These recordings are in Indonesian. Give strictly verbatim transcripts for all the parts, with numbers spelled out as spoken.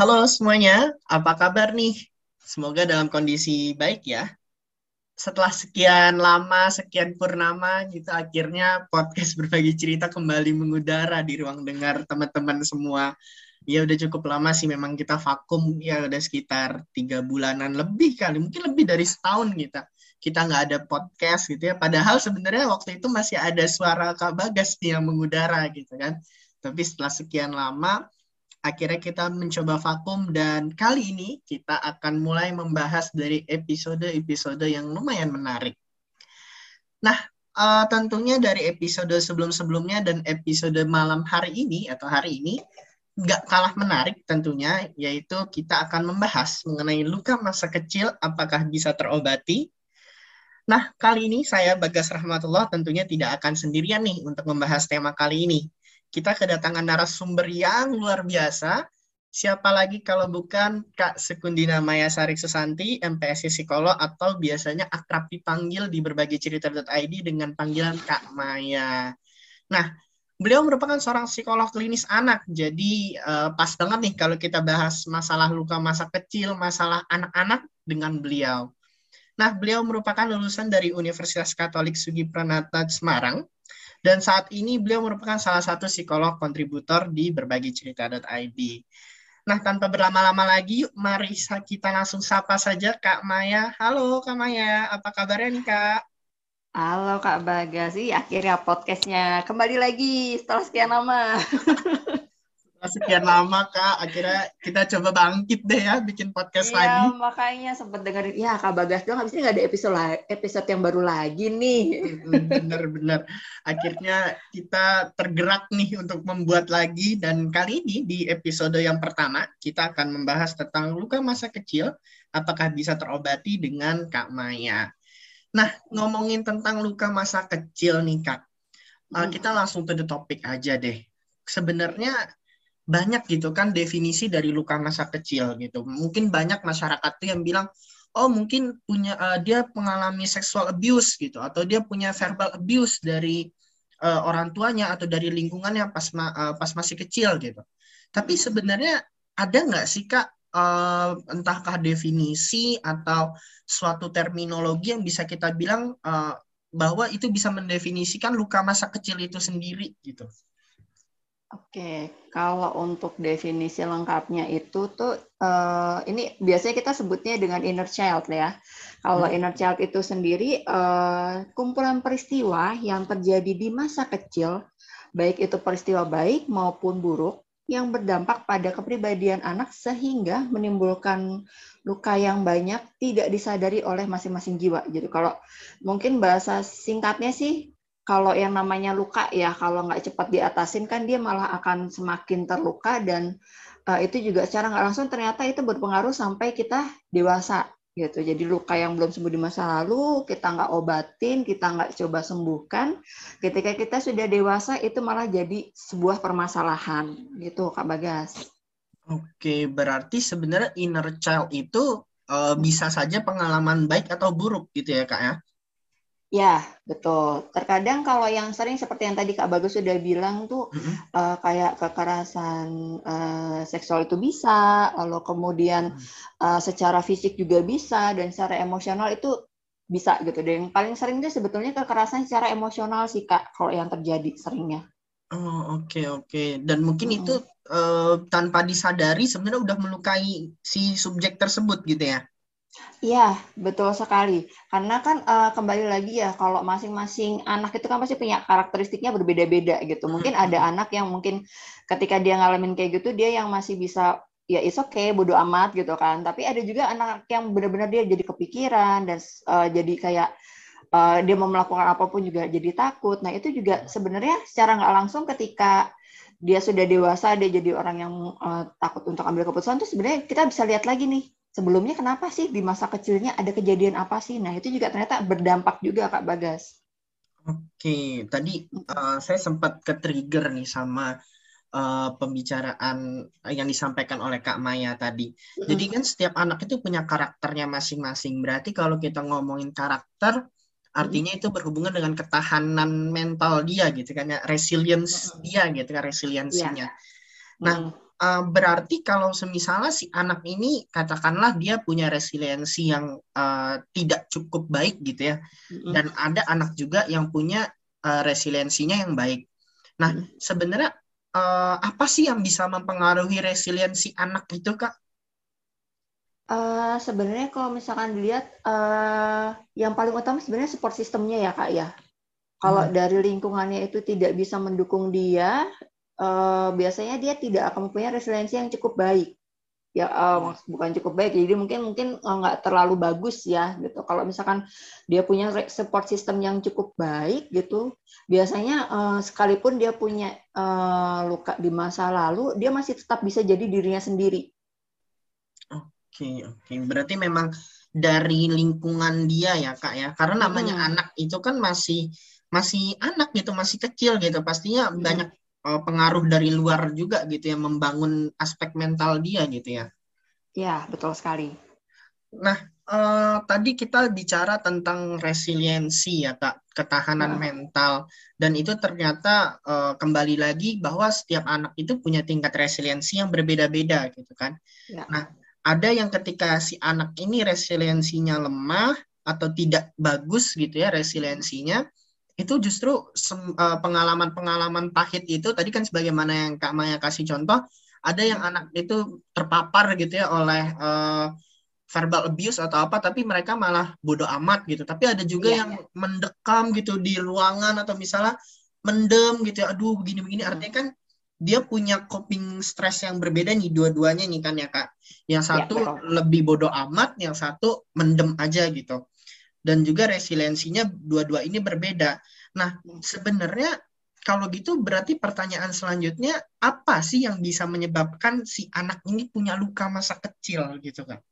Halo semuanya, apa kabar nih? Semoga dalam kondisi baik ya. Setelah sekian lama, sekian purnama gitu, akhirnya podcast berbagi cerita kembali mengudara di ruang dengar teman-teman semua. Ya udah cukup lama sih memang kita vakum, ya udah sekitar tiga bulanan lebih kali, mungkin lebih dari setahun kita. Kita nggak ada podcast gitu ya. Padahal sebenarnya waktu itu masih ada suara Kak Bagas nih yang mengudara gitu kan. Tapi setelah sekian lama, akhirnya kita mencoba vakum dan kali ini kita akan mulai membahas dari episode-episode yang lumayan menarik. Nah, eh, tentunya dari episode sebelum-sebelumnya dan episode malam hari ini atau hari ini nggak kalah menarik tentunya, yaitu kita akan membahas mengenai luka masa kecil apakah bisa terobati. Nah, kali ini saya Bagas Rahmatullah tentunya tidak akan sendirian nih untuk membahas tema kali ini. Kita kedatangan narasumber yang luar biasa. Siapa lagi kalau bukan Kak Sekundina Maya Sarik Susanti, M P S I Psikolog atau biasanya akrab dipanggil di berbagai cerita titik I D dengan panggilan Kak Maya. Nah, beliau merupakan seorang psikolog klinis anak. Jadi eh, pas banget nih kalau kita bahas masalah luka masa kecil, masalah anak-anak dengan beliau. Nah, beliau merupakan lulusan dari Universitas Katolik Sugi Pranata Semarang dan saat ini beliau merupakan salah satu psikolog kontributor di berbagi cerita titik I D. Nah, tanpa berlama-lama lagi, yuk mari kita langsung sapa saja Kak Maya. Halo Kak Maya, apa kabarnya nih Kak? Halo Kak Bagas, sih akhirnya podcastnya kembali lagi setelah sekian lama. Setelah sekian lama Kak, akhirnya kita coba bangkit deh ya, bikin podcast Iya, lagi. makanya sempat dengerin, ya Kak Bagas dong, habis ini nggak ada episode episode yang baru lagi nih. Bener-bener. Akhirnya kita tergerak nih untuk membuat lagi dan kali ini di episode yang pertama kita akan membahas tentang luka masa kecil apakah bisa terobati dengan Kak Maya. Nah, ngomongin tentang luka masa kecil nih Kak, uh, kita langsung to the topic aja deh. Sebenarnya banyak gitu kan definisi dari luka masa kecil gitu. Mungkin banyak masyarakat tuh yang bilang, oh mungkin punya uh, dia mengalami sexual abuse gitu, atau dia punya verbal abuse dari uh, orang tuanya atau dari lingkungannya pas ma- uh, pas masih kecil gitu. Tapi sebenarnya ada nggak sih Kak, uh, entahkah definisi atau suatu terminologi yang bisa kita bilang uh, bahwa itu bisa mendefinisikan luka masa kecil itu sendiri gitu. Oke, kalau untuk definisi lengkapnya itu tuh uh, ini biasanya kita sebutnya dengan inner child ya. Kalau Hmm. inner child itu sendiri uh, kumpulan peristiwa yang terjadi di masa kecil, baik itu peristiwa baik maupun buruk yang berdampak pada kepribadian anak sehingga menimbulkan luka yang banyak tidak disadari oleh masing-masing jiwa. Jadi kalau mungkin bahasa singkatnya sih, kalau yang namanya luka ya, kalau nggak cepat diatasin kan dia malah akan semakin terluka dan uh, itu juga secara nggak langsung ternyata itu berpengaruh sampai kita dewasa gitu. Jadi luka yang belum sembuh di masa lalu kita nggak obatin, kita nggak coba sembuhkan, ketika kita sudah dewasa itu malah jadi sebuah permasalahan gitu Kak Bagas. Oke, berarti sebenarnya inner child itu uh, bisa saja pengalaman baik atau buruk gitu ya, Kak ya? Ya, betul. Terkadang kalau yang sering seperti yang tadi Kak Bagus sudah bilang tuh Mm-mm. uh, kayak kekerasan uh, seksual itu bisa, lalu kemudian uh, secara fisik juga bisa, dan secara emosional itu bisa gitu. Dan yang paling sering itu sebetulnya kekerasan secara emosional sih Kak, kalau yang terjadi seringnya. Oh, oke, oke. Dan mungkin itu Mm-mm. uh, tanpa disadari sebenarnya udah melukai si subjek tersebut gitu ya? Iya, betul sekali. Karena kan uh, kembali lagi ya, kalau masing-masing anak itu kan pasti punya karakteristiknya berbeda-beda gitu. Mungkin ada Mm-mm. anak yang mungkin ketika dia ngalamin kayak gitu, dia yang masih bisa, ya it's okay, bodo amat gitu kan. Tapi ada juga anak yang benar-benar dia jadi kepikiran dan uh, jadi kayak uh, dia mau melakukan apapun juga jadi takut. Nah itu juga sebenarnya secara nggak langsung ketika dia sudah dewasa, dia jadi orang yang uh, takut untuk ambil keputusan, tuh sebenarnya kita bisa lihat lagi nih, sebelumnya kenapa sih di masa kecilnya ada kejadian apa sih? Nah, itu juga ternyata berdampak juga, Kak Bagas. Oke, tadi uh, saya sempat ke-trigger nih sama uh, pembicaraan yang disampaikan oleh Kak Maya tadi. Jadi kan setiap anak itu punya karakternya masing-masing. Berarti kalau kita ngomongin karakter, artinya itu berhubungan dengan ketahanan mental dia gitu kan ya, resilience dia gitu kan, Iya. resiliensinya. Nah, uh, berarti kalau semisalnya si anak ini katakanlah dia punya resiliensi yang uh, tidak cukup baik gitu ya, Mm-mm. dan ada anak juga yang punya uh, resiliensinya yang baik. Nah, Mm-mm. sebenarnya uh, apa sih yang bisa mempengaruhi resiliensi anak itu, Kak? Uh, sebenarnya kalau misalkan dilihat, uh, yang paling utama sebenarnya support sistemnya ya Kak ya. Kalau Hmm. dari lingkungannya itu tidak bisa mendukung dia, uh, biasanya dia tidak akan mempunyai resiliensi yang cukup baik. Ya, uh, bukan cukup baik, jadi mungkin mungkin nggak terlalu bagus ya gitu. Kalau misalkan dia punya support system yang cukup baik gitu, biasanya uh, sekalipun dia punya uh, luka di masa lalu, dia masih tetap bisa jadi dirinya sendiri. Oke, oke. Berarti memang dari lingkungan dia ya, Kak ya. Karena namanya Mm-mm. anak itu kan masih masih anak gitu, masih kecil gitu. Pastinya banyak Mm-mm. uh, pengaruh dari luar juga gitu ya, membangun aspek mental dia gitu ya. Ya, betul sekali. Nah, eh, tadi kita bicara tentang resiliensi ya, Kak, ketahanan Heeh. mental. Dan itu ternyata eh, kembali lagi bahwa setiap anak itu punya tingkat resiliensi yang berbeda-beda gitu kan. Ya. Nah, ada yang ketika si anak ini resiliensinya lemah atau tidak bagus gitu ya resiliensinya, itu justru sem- eh, pengalaman-pengalaman pahit itu tadi kan sebagaimana yang Kak Maya kasih contoh, ada yang anak itu terpapar gitu ya oleh eh, verbal abuse atau apa, tapi mereka malah bodoh amat gitu. Tapi ada juga Iya. yang mendekam gitu di ruangan atau misalnya mendem gitu ya, aduh begini-begini. Mm. Artinya kan dia punya coping stress yang berbeda nih dua-duanya nih kan ya Kak. Yang Ya, satu betul. lebih bodoh amat, yang satu mendem aja gitu. Dan juga resiliensinya dua-dua ini berbeda. Nah, sebenarnya kalau gitu berarti pertanyaan selanjutnya apa sih yang bisa menyebabkan si anak ini punya luka masa kecil gitu kan?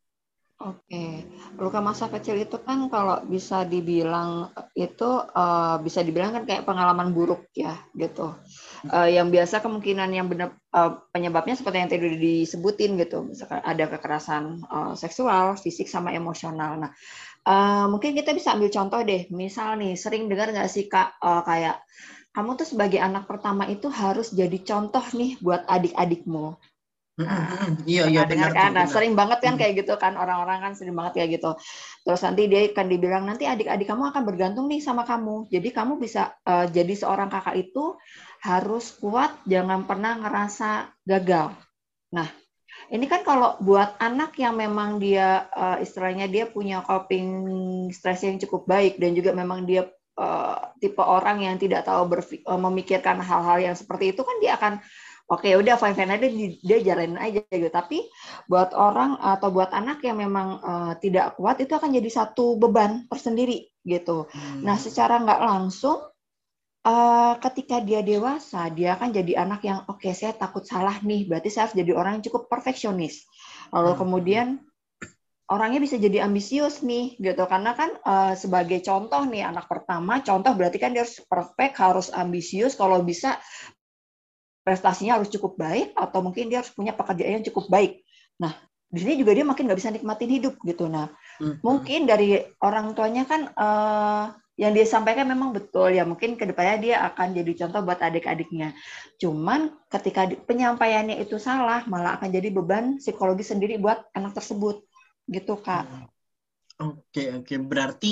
Oke, luka masa kecil itu kan kalau bisa dibilang itu uh, bisa dibilang kan kayak pengalaman buruk ya gitu. Uh, yang biasa kemungkinan yang benar uh, penyebabnya seperti yang tadi disebutin gitu, misalkan ada kekerasan uh, seksual, fisik sama emosional. Nah, uh, mungkin kita bisa ambil contoh deh, misal nih sering dengar nggak sih Kak, uh, kayak kamu tuh sebagai anak pertama itu harus jadi contoh nih buat adik-adikmu. Mm, mm, Nah, mm. Iya, iya pernah benar dengar tuh, kan? Nah, benar. sering banget kan Mm, kayak gitu kan, orang-orang kan sering banget kayak gitu. Terus nanti dia akan dibilang nanti adik-adik kamu akan bergantung nih sama kamu. Jadi kamu bisa uh, jadi seorang kakak itu harus kuat, jangan pernah ngerasa gagal. Nah, ini kan kalau buat anak yang memang dia uh, istilahnya dia punya coping stress yang cukup baik dan juga memang dia uh, tipe orang yang tidak tahu berfi- uh, memikirkan hal-hal yang seperti itu kan dia akan oke okay, udah fine fine aja dia jalanin aja gitu. Tapi buat orang atau buat anak yang memang uh, tidak kuat itu akan jadi satu beban tersendiri gitu. Nah, mm, secara nggak langsung Uh, ketika dia dewasa, dia akan jadi anak yang oke, okay, saya takut salah nih, berarti saya harus jadi orang yang cukup perfeksionis. Lalu mm, mm, kemudian orangnya bisa jadi ambisius nih, gitu. Karena kan uh, sebagai contoh nih anak pertama, contoh berarti kan dia harus perfect, harus ambisius, kalau bisa prestasinya harus cukup baik atau mungkin dia harus punya pekerjaan yang cukup baik. Nah, di sini juga dia makin nggak bisa nikmatin hidup gitu. Nah, mm, mm. mungkin dari orang tuanya kan uh, yang dia sampaikan memang betul ya, mungkin kedepannya dia akan jadi contoh buat adik-adiknya. Cuman ketika penyampaiannya itu salah, malah akan jadi beban psikologi sendiri buat anak tersebut, gitu Kak. Mm. Oke, oke. Berarti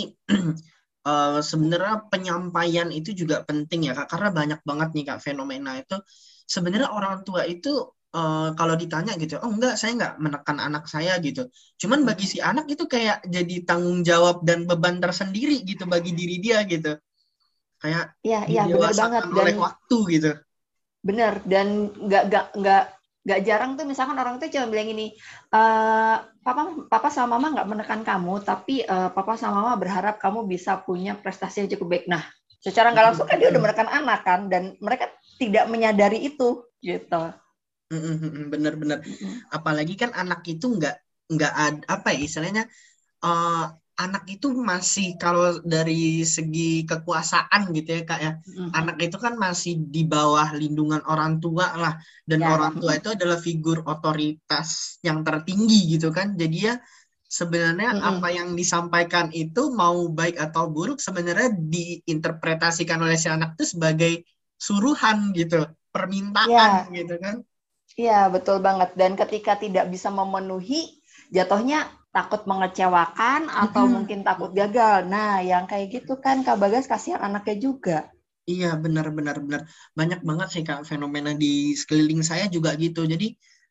eh, sebenarnya penyampaian itu juga penting ya, Kak. Karena banyak banget nih, Kak, fenomena itu. Sebenarnya orang tua itu eh, kalau ditanya gitu, oh enggak, saya enggak menekan anak saya gitu. Cuman bagi si anak itu kayak jadi tanggung jawab dan beban tersendiri gitu bagi diri dia gitu. Kayak Iya, iya benar banget didewasakan dan oleh waktu gitu. benar dan nggak nggak nggak nggak jarang tuh misalkan orang tuh cuma bilang gini, e, papa papa sama mama nggak menekan kamu, tapi uh, papa sama mama berharap kamu bisa punya prestasi yang cukup baik. Nah, secara nggak langsung kan dia udah menekan anak kan, dan mereka tidak menyadari itu gitu. Bener-bener. Apalagi kan anak itu nggak nggak ada apa ya istilahnya, eh, anak itu masih kalau dari segi kekuasaan gitu ya Kak ya, anak itu kan masih di bawah lindungan orang tua lah, dan Ya. orang tua itu adalah figur otoritas yang tertinggi gitu kan, jadi ya sebenarnya apa yang disampaikan itu mau baik atau buruk sebenarnya diinterpretasikan oleh si anak itu sebagai suruhan gitu, permintaan Ya, gitu kan. Iya, betul banget. Dan ketika tidak bisa memenuhi, jatuhnya takut mengecewakan atau Mm-mm. mungkin takut gagal. Nah, yang kayak gitu kan Kak Bagas kasihan anaknya juga. Iya, benar benar benar. Banyak banget sih Kak fenomena di sekeliling saya juga gitu. Jadi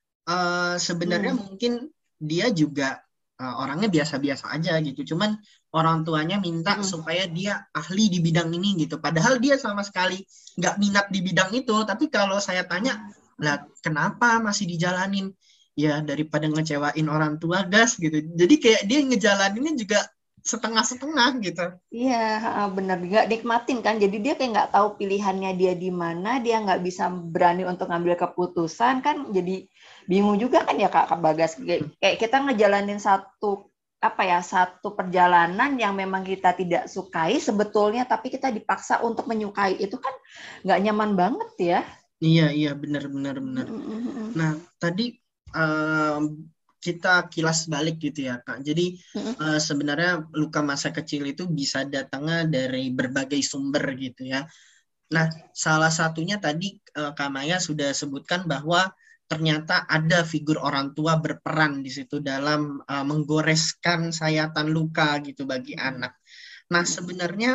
eh, sebenarnya Hmm. mungkin dia juga eh, orangnya biasa-biasa aja gitu. Cuman orang tuanya minta Mm-mm. supaya dia ahli di bidang ini gitu. Padahal dia sama sekali nggak minat di bidang itu. Tapi kalau saya tanya, lah kenapa masih dijalanin? Ya daripada ngecewain orang tua gas gitu. Jadi kayak dia ngejalaninnya juga setengah-setengah gitu. Iya, heeh, bener nggak nikmatin kan. Jadi dia kayak nggak tahu pilihannya dia di mana, dia nggak bisa berani untuk ngambil keputusan kan. Jadi bingung juga kan ya Kak, Kak Bagas. Kayak, kayak kita ngejalanin satu apa ya satu perjalanan yang memang kita tidak sukai sebetulnya, tapi kita dipaksa untuk menyukai itu kan nggak nyaman banget ya. Iya, iya, benar, benar, benar. Mm-mm. Nah, tadi em, kita kilas balik gitu ya, Kak. Jadi Mm-mm. eh, sebenarnya luka masa kecil itu bisa datangnya dari berbagai sumber gitu ya. Nah, salah satunya tadi eh, Kak Maya sudah sebutkan bahwa ternyata ada figur orang tua berperan di situ dalam eh, menggoreskan sayatan luka gitu bagi anak. Nah, sebenarnya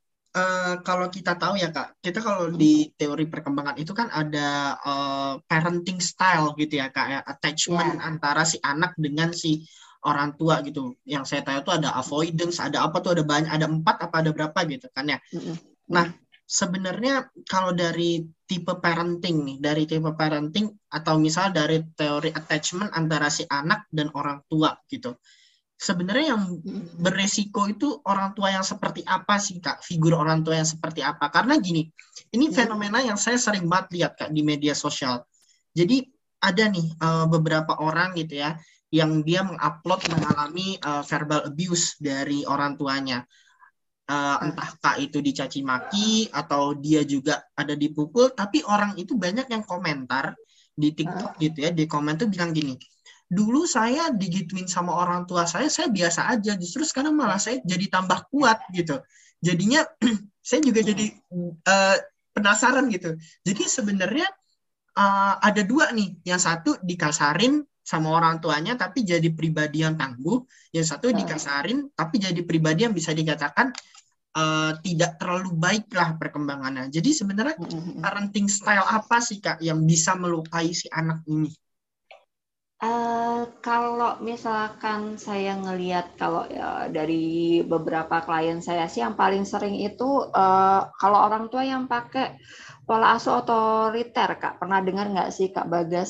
eh, kalau kita tahu ya Kak, kita kalau di teori perkembangan itu kan ada eh, parenting style gitu ya Kak, ya, attachment Ya. antara si anak dengan si orang tua gitu. Yang saya tahu itu ada avoidance, ada apa tuh, ada banyak, ada empat apa ada berapa gitu kan ya. Mm-mm. Nah, Mm-mm. sebenarnya kalau dari tipe parenting nih, dari tipe parenting atau misal dari teori attachment antara si anak dan orang tua gitu. Sebenarnya yang Mm-mm. beresiko itu orang tua yang seperti apa sih Kak? Figur orang tua yang seperti apa? Karena gini, ini Mm-mm. fenomena yang saya sering banget lihat Kak di media sosial. Jadi ada nih eh, beberapa orang gitu ya yang dia mengupload mengalami eh, verbal abuse dari orang tuanya. Eh, Ah, entah Kak itu dicaci maki atau dia juga ada dipukul, tapi orang itu banyak yang komentar di TikTok ah, gitu ya, di komen tuh bilang gini, dulu saya digituin sama orang tua saya, saya biasa aja, justru sekarang malah saya jadi tambah kuat gitu. Jadinya saya juga jadi mm-mm. eh, penasaran gitu. Jadi sebenarnya eh, ada dua nih, yang satu dikasarin sama orang tuanya tapi jadi pribadi yang tangguh, yang satu Ah. dikasarin tapi jadi pribadi yang bisa dikatakan eh, tidak terlalu baik lah perkembangannya. Jadi sebenarnya Mm-mm. parenting style apa sih Kak yang bisa melukai si anak ini? Eh, kalau misalkan saya ngelihat kalau ya, dari beberapa klien saya sih yang paling sering itu eh, kalau orang tua yang pakai pola asuh otoriter, Kak. Pernah dengar nggak sih Kak Bagas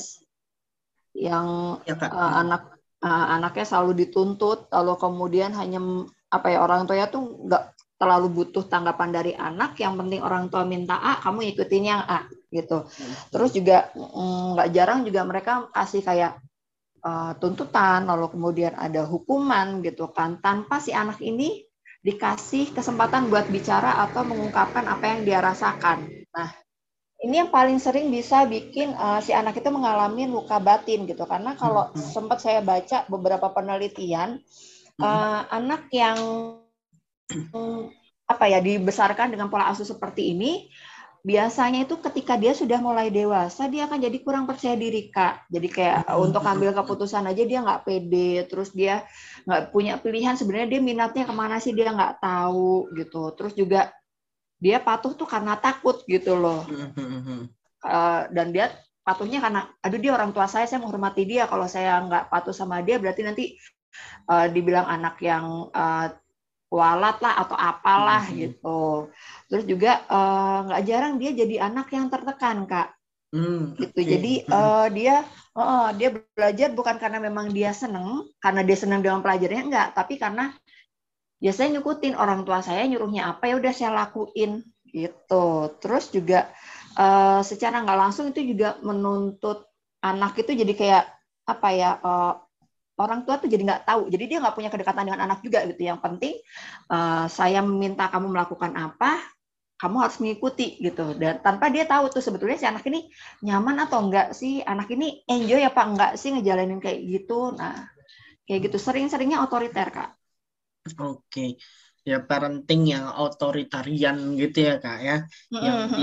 yang Ya Kak. eh, Hmm. anak eh, anaknya selalu dituntut, lalu kemudian hanya apa ya orang tuanya tuh nggak terlalu butuh tanggapan dari anak, yang penting orang tua minta A, kamu ikutin yang A gitu. Terus Hmm. juga mm, nggak jarang juga mereka kasih kayak uh, tuntutan, lalu kemudian ada hukuman gitu kan, tanpa si anak ini dikasih kesempatan buat bicara atau mengungkapkan apa yang dia rasakan. Nah, ini yang paling sering bisa bikin uh, si anak itu mengalami luka batin gitu, karena Hmm. kalau Hmm. sempat saya baca beberapa penelitian, Hmm. uh, anak yang apa ya dibesarkan dengan pola asuh seperti ini biasanya itu ketika dia sudah mulai dewasa dia akan jadi kurang percaya diri Kak. Jadi kayak Hmm. untuk ambil keputusan aja dia nggak pede, terus dia nggak punya pilihan sebenarnya dia minatnya kemana sih dia nggak tahu gitu. Terus juga dia patuh tuh karena takut gitu loh. Hmm. Hmm. Hmm. Uh, dan dia patuhnya karena aduh dia orang tua saya, saya menghormati dia. Kalau saya nggak patuh sama dia berarti nanti uh, dibilang anak yang uh, kualat lah atau Hmm. apalah Hmm. gitu. Terus juga uh, nggak jarang dia jadi anak yang tertekan Kak Hmm. gitu. Oke. Jadi Hmm. uh, dia uh, dia belajar bukan karena memang dia seneng, karena dia senang dengan pelajarannya enggak, tapi karena biasanya nyukutin orang tua saya nyuruhnya apa ya udah saya lakuin gitu. Terus juga uh, secara nggak langsung itu juga menuntut anak itu jadi kayak apa ya uh, orang tua tuh jadi nggak tahu, jadi dia nggak punya kedekatan dengan anak juga gitu. Yang penting uh, saya meminta kamu melakukan apa, kamu harus mengikuti gitu. Dan tanpa dia tahu tuh sebetulnya si anak ini nyaman atau enggak sih, anak ini enjoy apa enggak sih ngejalanin kayak gitu. Nah, kayak gitu sering-seringnya otoriter, Kak. Oke. Ya parenting yang otoritarian gitu ya Kak ya. Yang dia Mm-mm.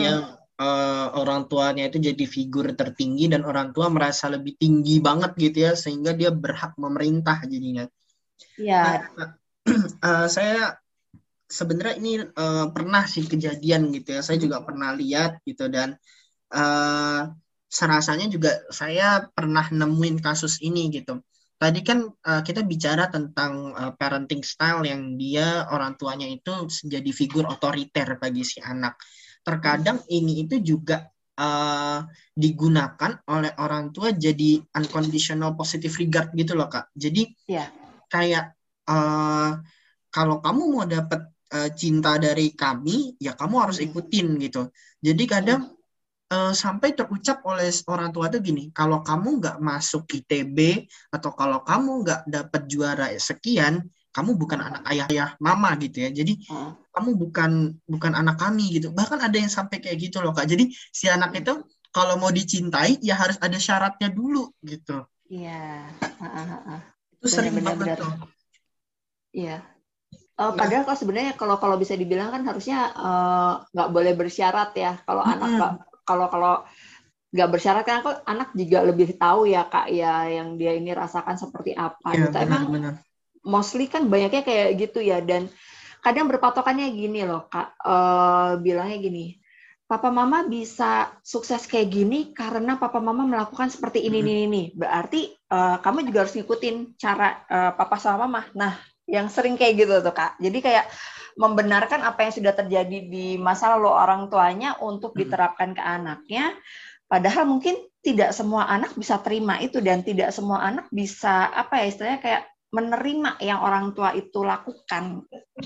uh, orang tuanya itu jadi figur tertinggi dan orang tua merasa lebih tinggi banget gitu ya, sehingga dia berhak memerintah jadinya. Iya. Nah, uh, saya sebenarnya ini uh, pernah sih kejadian gitu ya. Saya juga pernah lihat gitu dan uh, serasanya juga saya pernah nemuin kasus ini gitu. Tadi kan uh, kita bicara tentang uh, parenting style yang dia orang tuanya itu jadi figur otoriter bagi si anak. Terkadang ini itu juga uh, digunakan oleh orang tua jadi unconditional positive regard gitu loh Kak. Jadi Iya. kayak uh, kalau kamu mau dapat uh, cinta dari kami, ya kamu harus ikutin gitu. Jadi kadang uh, sampai terucap oleh orang tua tuh gini, kalau kamu nggak masuk I T B atau kalau kamu nggak dapat juara sekian, kamu bukan anak ayah mama gitu ya. Jadi Hmm. kamu bukan bukan anak kami gitu. Bahkan ada yang sampai kayak gitu loh Kak. Jadi si anak itu kalau mau dicintai ya harus ada syaratnya dulu gitu. Iya. Itu sering Benar-benar. banget tuh. Iya. Uh, padahal kalau sebenarnya kalau kalau bisa dibilang kan harusnya nggak uh, boleh bersyarat ya. Kalau Mm-mm. anak nggak kalau kalau nggak bersyarat kan aku anak juga lebih tahu ya Kak ya yang dia ini rasakan seperti apa Ya, gitu. benar, Emang benar. mostly kan banyaknya kayak gitu ya dan kadang berpatokannya gini loh Kak. Uh, bilangnya gini. Papa Mama bisa sukses kayak gini karena Papa Mama melakukan seperti ini ini ini. Berarti uh, kamu juga harus ngikutin cara uh, Papa sama Mama. Nah, yang sering kayak gitu tuh Kak. Jadi kayak membenarkan apa yang sudah terjadi di masa lalu orang tuanya untuk diterapkan ke anaknya. Padahal mungkin tidak semua anak bisa terima itu dan tidak semua anak bisa apa ya istilahnya kayak menerima yang orang tua itu lakukan.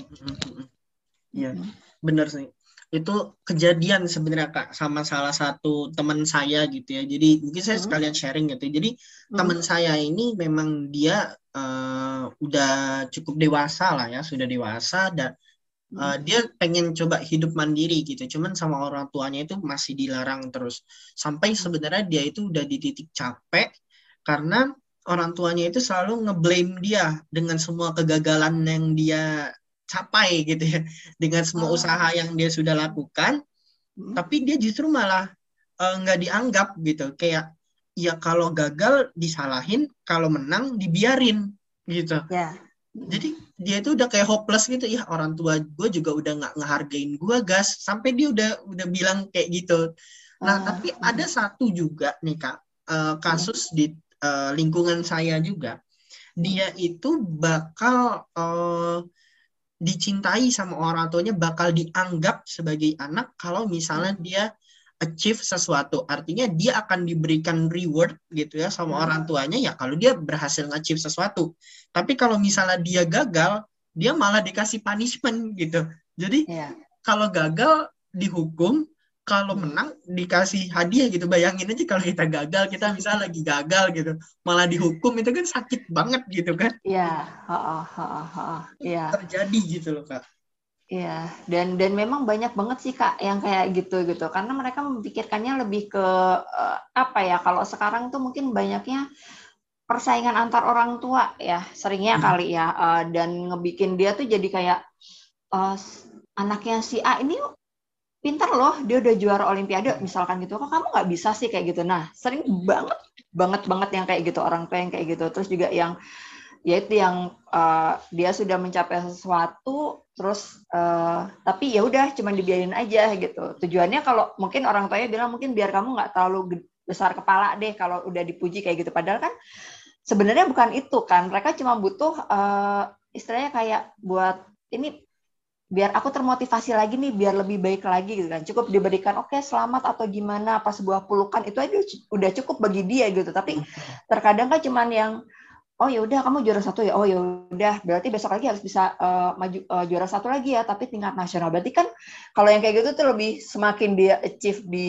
Iya, benar sih. Itu kejadian sebenarnya Kak sama salah satu teman saya gitu ya. Jadi mungkin saya Hmm. sekalian sharing gitu. Jadi hmm. teman saya ini memang dia uh, udah cukup dewasa lah ya, sudah dewasa dan uh, hmm. dia pengen coba hidup mandiri gitu. Cuman sama orang tuanya itu masih dilarang terus. Sampai sebenarnya dia itu udah di titik capek karena orang tuanya itu selalu ngeblame dia dengan semua kegagalan yang dia capai gitu ya, dengan semua oh. usaha yang dia sudah lakukan, hmm. tapi dia justru malah nggak uh, dianggap gitu, kayak ya kalau gagal disalahin, kalau menang dibiarin gitu. Yeah. Jadi dia itu udah kayak hopeless gitu, ya orang tua gue juga udah nggak ngehargain gue gas, sampai dia udah udah bilang kayak gitu. Nah uh, tapi uh. ada satu juga nih Kak, uh, kasus uh. di uh, lingkungan saya juga, dia itu bakal uh, dicintai sama orang tuanya, bakal dianggap sebagai anak kalau misalnya dia achieve sesuatu. Artinya dia akan diberikan reward gitu ya sama hmm. orang tuanya ya kalau dia berhasil nge-achieve sesuatu. Tapi kalau misalnya dia gagal, dia malah dikasih punishment gitu. Jadi yeah. kalau gagal dihukum, kalau menang dikasih hadiah gitu. Bayangin aja kalau kita gagal, kita misalnya lagi gagal gitu, malah dihukum, itu kan sakit banget gitu kan. Iya, heeh, heeh, heeh. Iya. Terjadi gitu loh Kak. Iya, dan dan memang banyak banget sih Kak yang kayak gitu gitu. Karena mereka memikirkannya lebih ke uh, apa ya? Kalau sekarang tuh mungkin banyaknya persaingan antar orang tua ya, seringnya hmm. kali ya, uh, dan ngebikin dia tuh jadi kayak uh, anaknya si A ini pintar loh, dia udah juara olimpiade misalkan gitu, kok kamu nggak bisa sih kayak gitu. Nah, sering banget banget banget yang kayak gitu, orang tua yang kayak gitu. Terus juga yang yaitu yang uh, dia sudah mencapai sesuatu, terus uh, tapi ya udah cuman dibiarin aja gitu. Tujuannya kalau mungkin orang tuanya bilang mungkin biar kamu nggak terlalu besar kepala deh kalau udah dipuji kayak gitu. Padahal kan sebenarnya bukan itu kan. Mereka cuma butuh uh, istilahnya kayak buat ini biar aku termotivasi lagi nih, biar lebih baik lagi gitu kan. Cukup diberikan oke okay, selamat atau gimana, apa sebuah pelukan itu aja udah cukup bagi dia gitu. Tapi terkadang kan cuman yang oh ya udah kamu juara satu ya, oh ya udah berarti besok lagi harus bisa uh, maju uh, juara satu lagi ya, tapi tingkat nasional. Berarti kan kalau yang kayak gitu tuh lebih semakin dia achieve di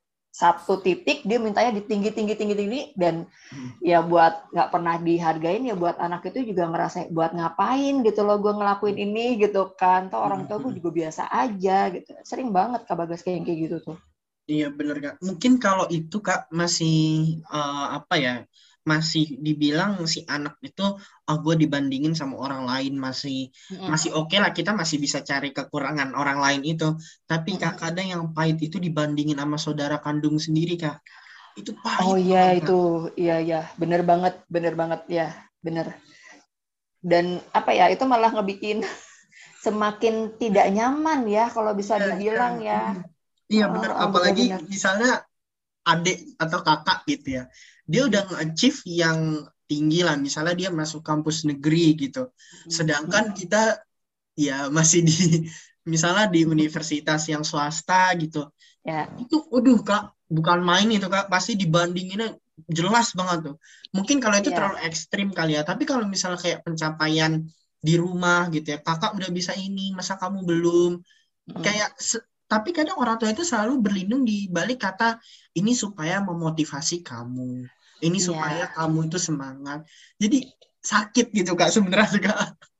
satu titik, dia mintanya di tinggi tinggi tinggi tinggi dan hmm. ya buat nggak pernah dihargain ya buat anak itu juga ngerasa buat ngapain gitu loh gue ngelakuin ini gitu kan. Toh orang tua gue juga biasa aja gitu. Sering banget Kak Bagas kayak gitu tuh. Iya benar Kak. Mungkin kalau itu Kak masih uh, apa ya? masih dibilang si anak itu, oh gue dibandingin sama orang lain masih Mm-mm. masih oke lah, kita masih bisa cari kekurangan orang lain itu. Tapi Mm-mm. Kak, kadang yang pahit itu dibandingin sama saudara kandung sendiri, Kak. Itu Oh pahit iya banget, itu, Kak. iya ya, bener banget, bener banget ya, bener. Dan apa ya, itu malah ngebikin semakin tidak nyaman ya kalau bisa Iya, iya. dibilang Mm. ya. Iya Oh, bener, oh, apalagi bener-bener. misalnya adik atau kakak gitu ya. Dia udah Mm-mm. nge-achieve yang tinggi lah, misalnya dia masuk kampus negeri gitu. Sedangkan Mm-mm. kita ya masih di misalnya di universitas yang swasta gitu. Ya, Itu waduh Kak, bukan main itu Kak, pasti dibandinginnya jelas banget tuh. Mungkin kalau itu terlalu iya. ekstrim kali ya, tapi kalau misalnya kayak pencapaian di rumah gitu ya, kakak udah bisa ini, masa kamu belum? Mm. Kayak se- tapi kadang orang tua itu selalu berlindung di balik kata ini supaya memotivasi kamu, ini supaya Iya, kamu itu semangat. Jadi sakit gitu Kak sebenarnya juga.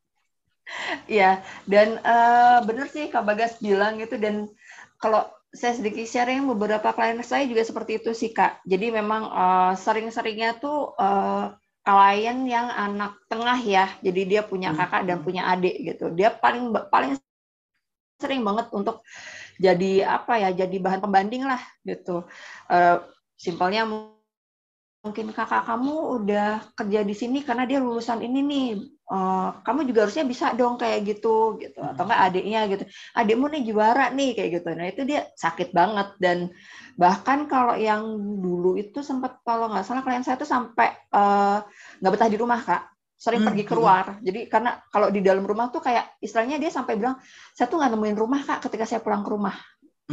iya. Dan eh, bener sih Kak Bagas bilang gitu. Dan kalau saya sedikit sharing, beberapa klien saya juga seperti itu sih Kak. Jadi memang eh, sering-seringnya tuh eh, klien yang anak tengah ya. Jadi dia punya kakak dan punya adik gitu. Dia paling paling sering banget untuk jadi apa ya, jadi bahan pembanding lah gitu. Eh, simpelnya mungkin kakak kamu udah kerja di sini karena dia lulusan ini nih, uh, kamu juga harusnya bisa dong kayak gitu gitu, atau enggak adiknya gitu, adikmu nih juara nih kayak gitu. Nah itu dia sakit banget. Dan bahkan kalau yang dulu itu sempat, kalau nggak salah klien saya tuh sampai uh, nggak betah di rumah Kak, sering pergi keluar. Jadi karena kalau di dalam rumah tuh kayak istilahnya dia sampai bilang, saya tuh nggak nemuin rumah Kak ketika saya pulang ke rumah.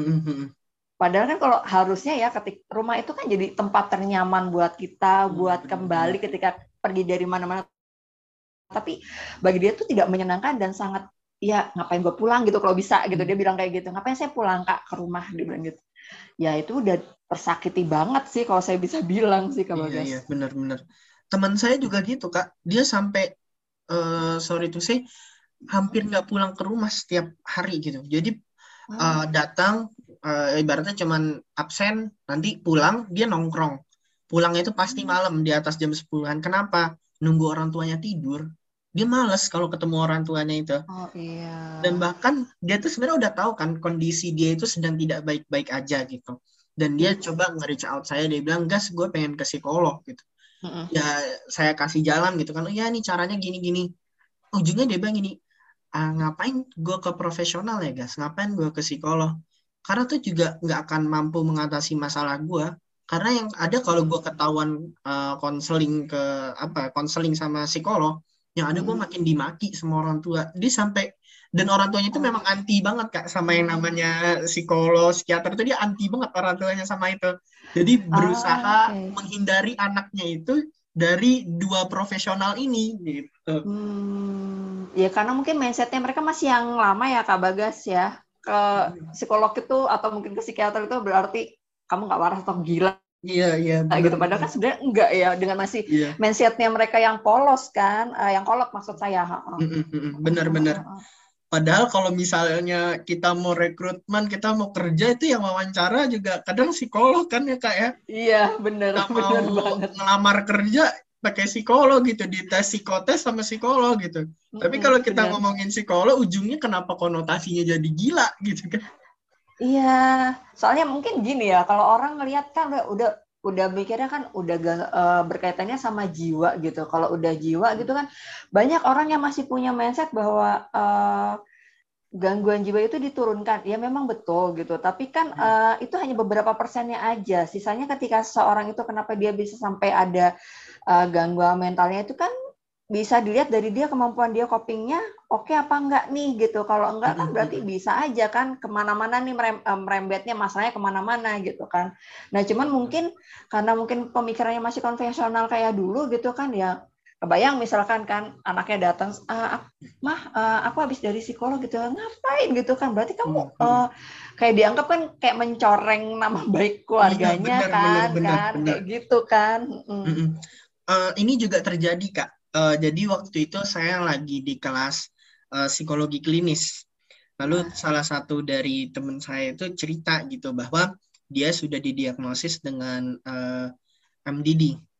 Padahal kan kalau harusnya ya, ketika rumah itu kan jadi tempat ternyaman buat kita, buat kembali ketika pergi dari mana-mana. Tapi bagi dia tuh tidak menyenangkan dan sangat, ya ngapain gue pulang gitu kalau bisa gitu. Dia bilang kayak gitu, ngapain saya pulang Kak ke rumah, dia bilang gitu. Ya itu udah tersakiti banget sih kalau saya bisa bilang sih Kak Iya, iya, Bagas. benar-benar. Teman saya juga gitu, Kak. Dia sampai, eh, sorry to say, hampir nggak pulang ke rumah setiap hari gitu. Jadi eh, Oh. datang, eh, ibaratnya cuman absen, nanti pulang, dia nongkrong. Pulang itu pasti malam, di atas jam sepuluhan. Kenapa? Nunggu orang tuanya tidur. Dia males kalau ketemu orang tuanya itu. Oh iya. Dan bahkan dia tuh sebenarnya udah tahu kan kondisi dia itu sedang tidak baik-baik aja gitu. Dan dia Mm. coba nge-reach out saya, dia bilang, gas gue pengen ke psikolog gitu. Mm-mm. Ya saya kasih jalan gitu kan, oh ya nih caranya gini-gini. Ujungnya dia bilang gini, ah, ngapain gue ke profesional ya gas, ngapain gue ke psikolog, karena tuh juga nggak akan mampu mengatasi masalah gue. Karena yang ada kalau gue ketahuan eh, konseling ke apa konseling sama psikolog, yang ada gue Mm-mm. makin dimaki sama orang tua dia sampai. Dan orang tuanya itu Oh. memang anti banget Kak sama yang namanya psikolog psikiater, itu dia anti banget orang tuanya sama itu. Jadi Ah, berusaha oke. Okay. menghindari anaknya itu dari dua profesional ini gitu. Hmm, ya karena mungkin mindsetnya mereka masih yang lama ya Kak Bagas ya. Ke psikolog itu atau mungkin ke psikiater itu berarti kamu nggak waras atau gila Iya, iya, gitu. Padahal benar-benar. kan sebenarnya enggak ya, dengan masih Iya. mindsetnya mereka yang polos kan, uh, yang kolot maksud saya. Uh, Mm-mm, mm-mm. uh, uh, Benar-benar. uh, uh. Padahal kalau misalnya kita mau rekrutmen, kita mau kerja itu yang wawancara juga kadang psikolog kan ya Kak ya. Iya bener, Kita mau bener banget. ngelamar kerja pakai psikolog gitu, di tes psikotes sama psikolog gitu. Tapi Mm-mm, kalau kita bener. ngomongin psikolog, ujungnya kenapa konotasinya jadi gila gitu kan. Iya, soalnya mungkin gini ya, kalau orang ngelihat kan udah udah udah mikirnya kan udah uh, berkaitannya sama jiwa gitu. Kalau udah jiwa gitu kan, banyak orang yang masih punya mindset bahwa uh, gangguan jiwa itu diturunkan. Ya memang betul gitu, tapi kan uh, itu hanya beberapa persennya aja. Sisanya ketika seorang itu kenapa dia bisa sampai ada uh, gangguan mentalnya itu kan bisa dilihat dari dia, kemampuan dia copingnya oke okay apa enggak nih gitu. Kalau enggak kan berarti bisa aja kan kemana-mana nih merem, merembetnya, masalahnya kemana-mana gitu kan. Nah cuman mungkin karena mungkin pemikirannya masih konvensional kayak dulu gitu kan ya, kebayang misalkan kan anaknya datang, ah, mah uh, aku habis dari psikolog gitu, ngapain gitu kan, berarti kamu uh, kayak dianggap kan kayak mencoreng nama baik Iya, keluarganya benar, benar, kan benar, kan benar. kayak gitu kan. Mm. Mm-mm. Eh, ini juga terjadi Kak. Eh, jadi waktu itu saya lagi di kelas eh, psikologi klinis. Lalu salah satu dari teman saya itu cerita gitu bahwa dia sudah didiagnosis dengan eh, M D D.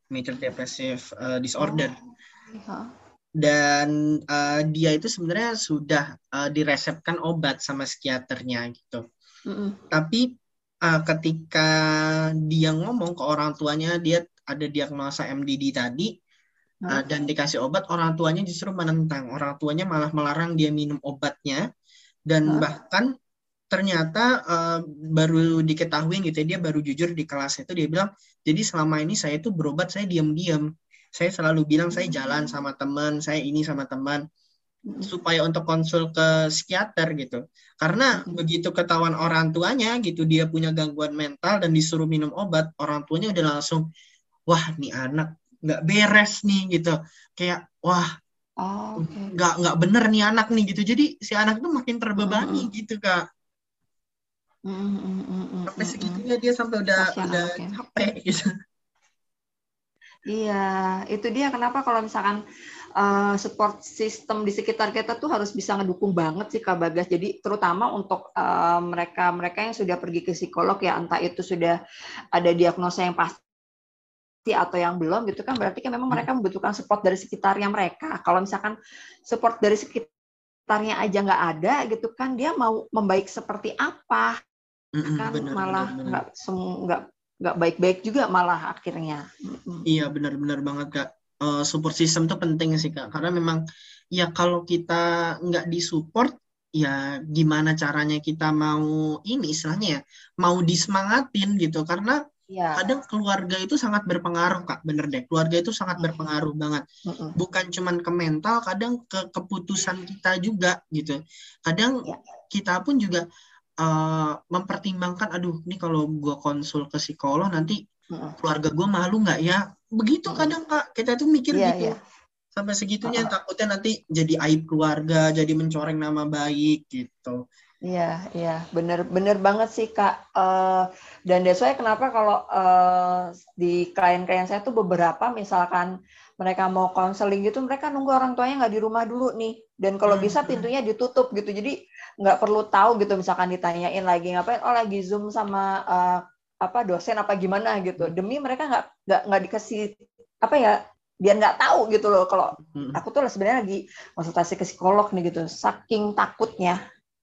major depressive uh, disorder. Oh. Dan uh, dia itu sebenarnya sudah uh, diresepkan obat sama psikiaternya gitu. Mm-mm. Tapi uh, ketika dia ngomong ke orang tuanya dia ada diagnosa M D D tadi uh, dan dikasih obat, orang tuanya justru menentang. Orang tuanya malah melarang dia minum obatnya dan huh? bahkan ternyata uh, baru diketahui gitu ya, dia baru jujur di kelas itu, dia bilang, jadi selama ini saya itu berobat saya diam-diam. Saya selalu bilang saya jalan sama teman, saya ini sama teman, supaya untuk konsul ke psikiater gitu. Karena begitu ketahuan orang tuanya gitu, dia punya gangguan mental dan disuruh minum obat, orang tuanya udah langsung, wah nih anak nggak beres nih gitu. Kayak, wah oh, okay. nggak nggak bener nih anak nih gitu. Jadi si anak tuh makin terbebani mm-hmm. gitu Kak. Mm-hmm. Sampai segitunya dia sampai udah Kasian udah anaknya. Capek gitu. Iya, itu dia kenapa kalau misalkan uh, support system di sekitar kita tuh harus bisa ngedukung banget sih Kak Bagas. Jadi terutama untuk uh, mereka-mereka yang sudah pergi ke psikolog ya, entah itu sudah ada diagnosa yang pasti atau yang belum gitu kan, berarti kan memang mereka membutuhkan support dari sekitarnya mereka. Kalau misalkan support dari sekitarnya aja nggak ada gitu kan, dia mau membaik seperti apa? Mm-mm, kan bener, malah nggak nggak nggak baik-baik juga malah akhirnya. Iya benar-benar banget Kak. Uh, support system tuh penting sih Kak. Karena memang ya kalau kita nggak disupport, ya gimana caranya kita mau ini istilahnya ya, mau disemangatin gitu. Karena ya. Kadang keluarga itu sangat berpengaruh Kak. Bener deh, keluarga itu sangat berpengaruh banget. Bukan cuman ke mental, kadang ke keputusan kita juga gitu. Kadang ya. Kita pun juga uh, mempertimbangkan, aduh ini kalau gue konsul ke psikolog nanti keluarga gue malu nggak ya? Begitu kadang Kak, kita tuh mikir yeah, gitu. Yeah. Sampai segitunya uh-uh. takutnya nanti jadi aib keluarga, jadi mencoreng nama baik gitu. Iya, iya, bener-bener banget sih Kak. Uh, dan that's why kenapa kalau uh, di klien-klien saya tuh beberapa misalkan mereka mau konseling gitu, mereka nunggu orang tuanya nggak di rumah dulu nih. Dan kalau hmm. bisa pintunya ditutup gitu, jadi nggak perlu tahu gitu. Misalkan ditanyain lagi ngapain, oh lagi Zoom sama uh, apa dosen apa gimana gitu. Demi mereka nggak nggak nggak dikasih apa ya, biar nggak tahu gitu loh kalau hmm. aku tuh sebenarnya lagi konsultasi ke psikolog nih gitu. Saking takutnya.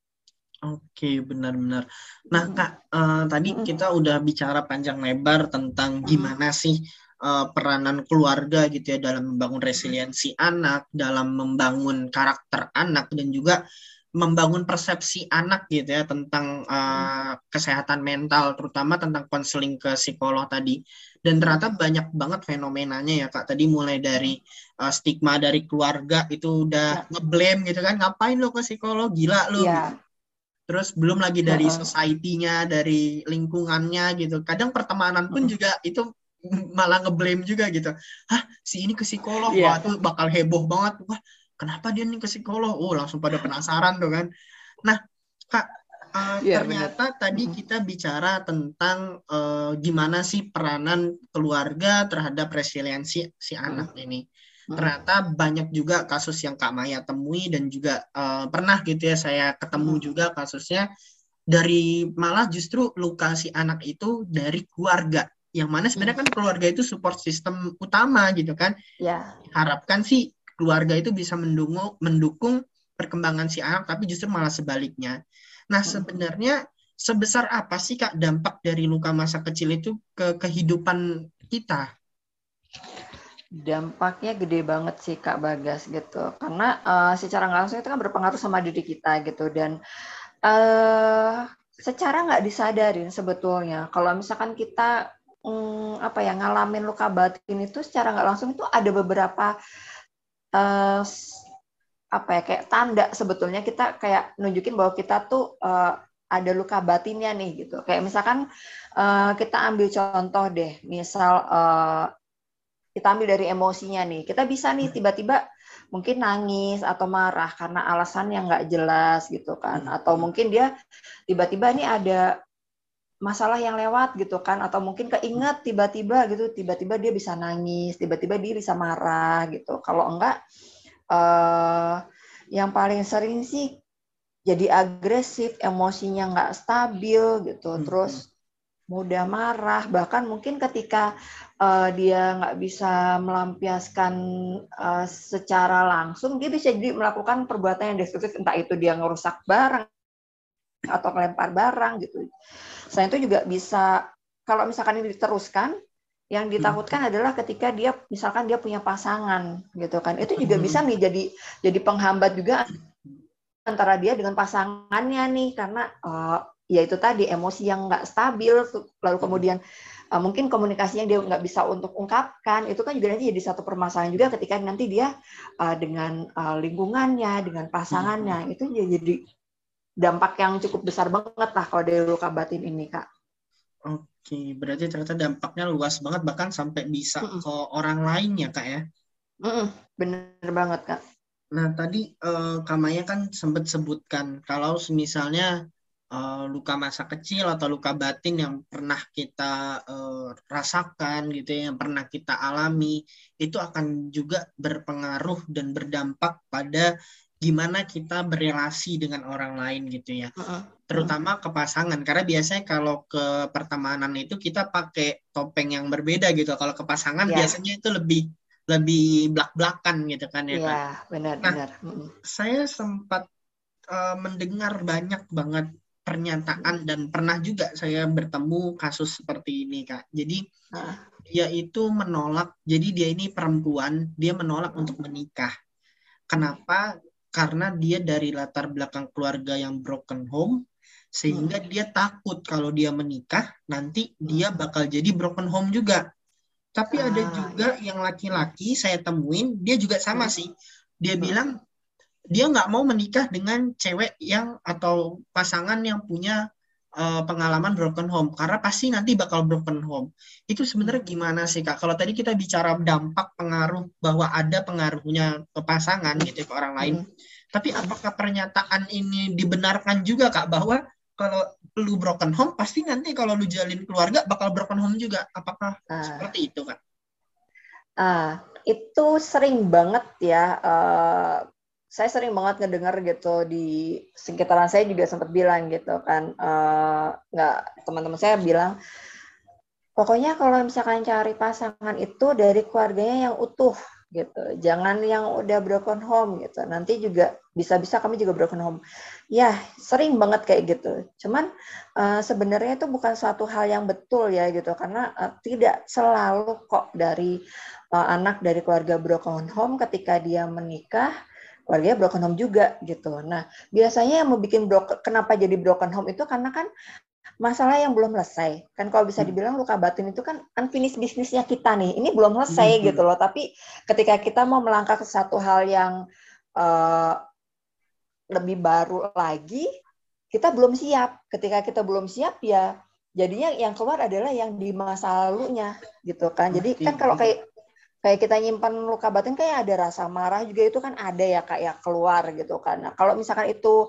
Oke, benar-benar. Nah, Kak, uh, tadi mm-hmm. kita udah bicara panjang lebar tentang gimana mm-hmm. sih uh, peranan keluarga gitu ya dalam membangun resiliensi anak, dalam membangun karakter anak, dan juga membangun persepsi anak gitu ya tentang uh, kesehatan mental, terutama tentang konseling ke psikolog tadi. Dan ternyata banyak banget fenomenanya ya Kak. Tadi mulai dari uh, stigma dari keluarga itu udah yeah. ngeblame gitu kan, ngapain lo ke psikolog, gila lo. Yeah. Gitu. Terus belum lagi dari uh-uh. society-nya, dari lingkungannya gitu. Kadang pertemanan pun uh-uh. juga itu malah ngeblame juga gitu. Hah, si ini ke psikolog, yeah. wah itu bakal heboh banget. Wah, kenapa dia nih ke psikolog? Oh, langsung pada penasaran tuh kan. Nah, Kak, uh, yeah, ternyata bener. tadi uh-uh. kita bicara tentang uh, gimana sih peranan keluarga terhadap resiliensi si anak uh-uh. ini. Ternyata banyak juga kasus yang Kak Maya temui dan juga uh, pernah gitu ya saya ketemu hmm. juga kasusnya dari malah justru luka si anak itu dari keluarga, yang mana sebenarnya kan keluarga itu support system utama gitu kan. Yeah. Harapkan sih keluarga itu bisa mendukung mendukung perkembangan si anak, tapi justru malah sebaliknya. Nah hmm. sebenarnya sebesar apa sih Kak dampak dari luka masa kecil itu ke kehidupan kita? Dampaknya gede banget sih Kak Bagas gitu, karena uh, secara nggak langsung itu kan berpengaruh sama diri kita gitu, dan uh, secara nggak disadarin sebetulnya kalau misalkan kita um, apa ya ngalamin luka batin itu secara nggak langsung itu ada beberapa uh, apa ya kayak tanda sebetulnya kita kayak nunjukin bahwa kita tuh uh, ada luka batinnya nih gitu. Kayak misalkan uh, kita ambil contoh deh, misal uh, kita ambil dari emosinya nih, kita bisa nih tiba-tiba mungkin nangis atau marah karena alasan yang nggak jelas gitu kan, atau mungkin dia tiba-tiba nih ada masalah yang lewat gitu kan, atau mungkin keinget tiba-tiba gitu, tiba-tiba dia bisa nangis, tiba-tiba dia bisa marah gitu. Kalau enggak, eh, yang paling sering sih jadi agresif, emosinya nggak stabil gitu, terus mudah marah, bahkan mungkin ketika uh, dia nggak bisa melampiaskan uh, secara langsung, dia bisa jadi melakukan perbuatan yang destruktif, entah itu dia ngerusak barang atau melempar barang gitu. Selain itu juga bisa, kalau misalkan ini diteruskan, yang ditakutkan adalah ketika dia misalkan dia punya pasangan gitu kan, itu juga bisa nih jadi jadi penghambat juga antara dia dengan pasangannya nih, karena uh, ya itu tadi emosi yang nggak stabil, lalu kemudian uh, mungkin komunikasinya dia nggak bisa untuk ungkapkan, itu kan juga nanti jadi satu permasalahan juga ketika nanti dia uh, dengan uh, lingkungannya, dengan pasangannya, itu jadi dampak yang cukup besar banget lah kalau dari luka batin ini, Kak. Oke, berarti ternyata dampaknya luas banget, bahkan sampai bisa Mm-mm. ke orang lain ya, Kak ya? Mm-mm. Bener banget, Kak. Nah, tadi uh, Kak Maya kan sempat sebutkan kalau misalnya uh, luka masa kecil atau luka batin yang pernah kita uh, rasakan gitu ya, yang pernah kita alami, itu akan juga berpengaruh dan berdampak pada gimana kita berelasi dengan orang lain gitu ya. Uh-uh. Terutama ke pasangan, karena biasanya kalau ke pertemanan itu kita pakai topeng yang berbeda gitu. Kalau ke pasangan yeah. biasanya itu lebih lebih blak-blakan gitu kan ya, Iya, kan. benar-benar. Nah, saya sempat uh, mendengar banyak banget pernyataan hmm. dan pernah juga saya bertemu kasus seperti ini, Kak. Jadi ah. dia itu menolak, jadi dia ini perempuan, dia menolak hmm. untuk menikah. Kenapa? Karena dia dari latar belakang keluarga yang broken home, sehingga hmm. dia takut kalau dia menikah, nanti dia bakal jadi broken home juga. Tapi ah, ada juga ya. yang laki-laki saya temuin, dia juga sama hmm. sih. Dia hmm. bilang dia nggak mau menikah dengan cewek yang atau pasangan yang punya uh, pengalaman broken home, karena pasti nanti bakal broken home. Itu sebenarnya gimana sih, Kak? Kalau tadi kita bicara dampak pengaruh, bahwa ada pengaruhnya ke pasangan gitu ke orang lain. Hmm. Tapi apakah pernyataan ini dibenarkan juga, Kak, bahwa kalau lu broken home, pasti nanti kalau lu jalin keluarga bakal broken home juga? Apakah ah. seperti itu, Kak? Ah, itu sering banget ya. Uh, saya sering banget ngedengar gitu di sekitaran saya juga sempat bilang gitu kan. Uh, nggak, teman-teman saya bilang, pokoknya kalau misalkan cari pasangan itu dari keluarganya yang utuh gitu, jangan yang udah broken home gitu, nanti juga bisa-bisa kami juga broken home. Ya, sering banget kayak gitu. Cuman uh, sebenarnya itu bukan suatu hal yang betul ya gitu, karena uh, tidak selalu kok dari uh, anak dari keluarga broken home ketika dia menikah, keluarganya broken home juga gitu. Nah, biasanya yang membuat broken, kenapa jadi broken home itu karena kan masalah yang belum selesai. Kan kalau bisa dibilang luka batin itu kan unfinished bisnisnya kita nih. Ini belum selesai mm-hmm. gitu loh. Tapi ketika kita mau melangkah ke satu hal yang uh, lebih baru lagi, kita belum siap. Ketika kita belum siap ya jadinya yang keluar adalah yang di masa lalunya gitu kan. Jadi kan kalau kayak kayak kita nyimpan luka batin kayak ada rasa marah juga, itu kan ada ya Kak ya, keluar gitu kan. Nah, kalau misalkan itu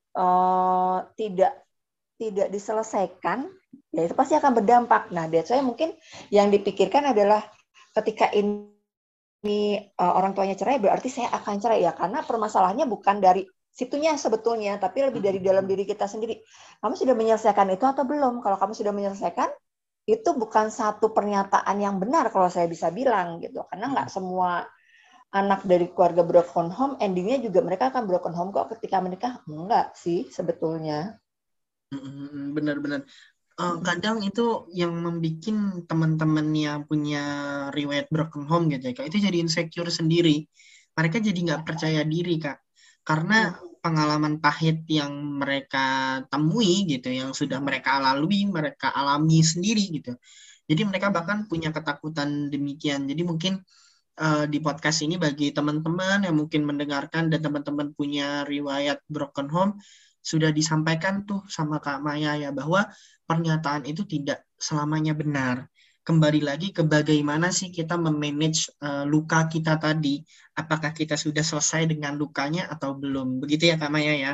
uh, tidak tidak diselesaikan, ya itu pasti akan berdampak. Nah, that's why mungkin yang dipikirkan adalah ketika ini, ini uh, orang tuanya cerai, berarti saya akan cerai ya, karena permasalahannya bukan dari situnya sebetulnya, tapi lebih dari dalam diri kita sendiri. Kamu sudah menyelesaikan itu atau belum? Kalau kamu sudah menyelesaikan, itu bukan satu pernyataan yang benar kalau saya bisa bilang gitu, karena nggak semua anak dari keluarga broken home endingnya juga mereka akan broken home kok ketika menikah. Enggak sih sebetulnya. Benar-benar. Uh, kadang itu yang membuat teman-teman yang punya riwayat broken home gitu ya, Kak, itu jadi insecure sendiri. Mereka jadi nggak percaya diri, Kak. Karena pengalaman pahit yang mereka temui gitu, yang sudah mereka lalui, mereka alami sendiri gitu. Jadi mereka bahkan punya ketakutan demikian. Jadi mungkin uh, di podcast ini bagi teman-teman yang mungkin mendengarkan dan teman-teman punya riwayat broken home, sudah disampaikan tuh sama Kak Maya ya, bahwa pernyataan itu tidak selamanya benar. Kembali lagi ke bagaimana sih kita memanage uh, luka kita tadi. Apakah kita sudah selesai dengan lukanya atau belum. Begitu ya Kak Maya ya?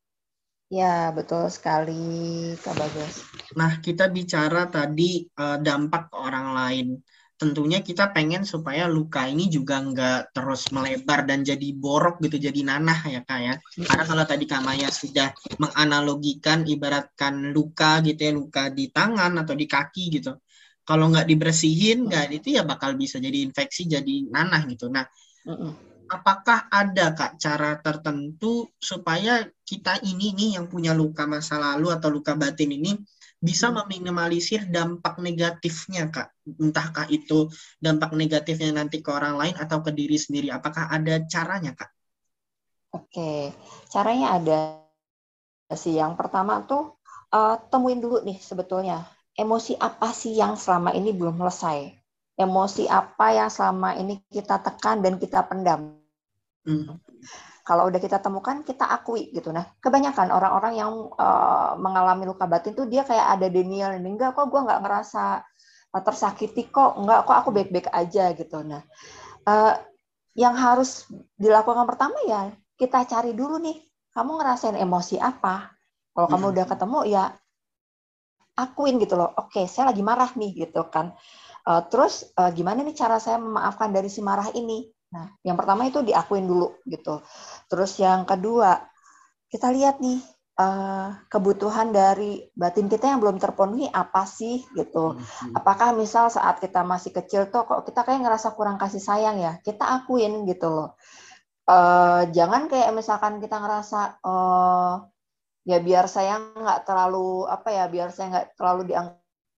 Ya, betul sekali Kak Bagus. Nah, kita bicara tadi uh, dampak ke orang lain. tentunya kita pengen supaya luka ini juga nggak terus melebar dan jadi borok gitu, jadi nanah ya Kak ya. Karena kalau tadi Kak Maya sudah menganalogikan ibaratkan luka gitu ya, luka di tangan atau di kaki gitu. Kalau nggak dibersihin, nggak itu ya bakal bisa jadi infeksi, jadi nanah gitu. Nah, apakah ada Kak cara tertentu supaya kita ini nih yang punya luka masa lalu atau luka batin ini bisa meminimalisir dampak negatifnya Kak? Entahkah itu dampak negatifnya nanti ke orang lain atau ke diri sendiri. Apakah ada caranya Kak? Oke, caranya ada sih. Yang pertama tuh uh, temuin dulu nih sebetulnya emosi apa sih yang selama ini belum selesai. Emosi apa yang selama ini kita tekan dan kita pendam. Hmm. Kalau udah kita temukan, kita akui gitu. Nah, kebanyakan orang-orang yang uh, mengalami luka batin tuh dia kayak ada denial, enggak kok gue nggak ngerasa tersakiti kok, enggak kok aku baik-baik aja gitu. Nah, uh, yang harus dilakukan pertama ya kita cari dulu nih, kamu ngerasain emosi apa? Kalau kamu udah ketemu ya akuin gitu loh. Oke, saya lagi marah nih gitu kan. Uh, terus uh, gimana nih cara saya memaafkan dari si marah ini? Nah, yang pertama itu diakuin dulu gitu. Terus yang kedua, kita lihat nih uh, kebutuhan dari batin kita yang belum terpenuhi apa sih gitu. Apakah misal saat kita masih kecil tuh kok kita kayak ngerasa kurang kasih sayang ya? Kita akuin gitu loh. Uh, jangan kayak misalkan kita ngerasa uh, ya biar saya nggak terlalu apa ya, biar saya nggak terlalu dianggap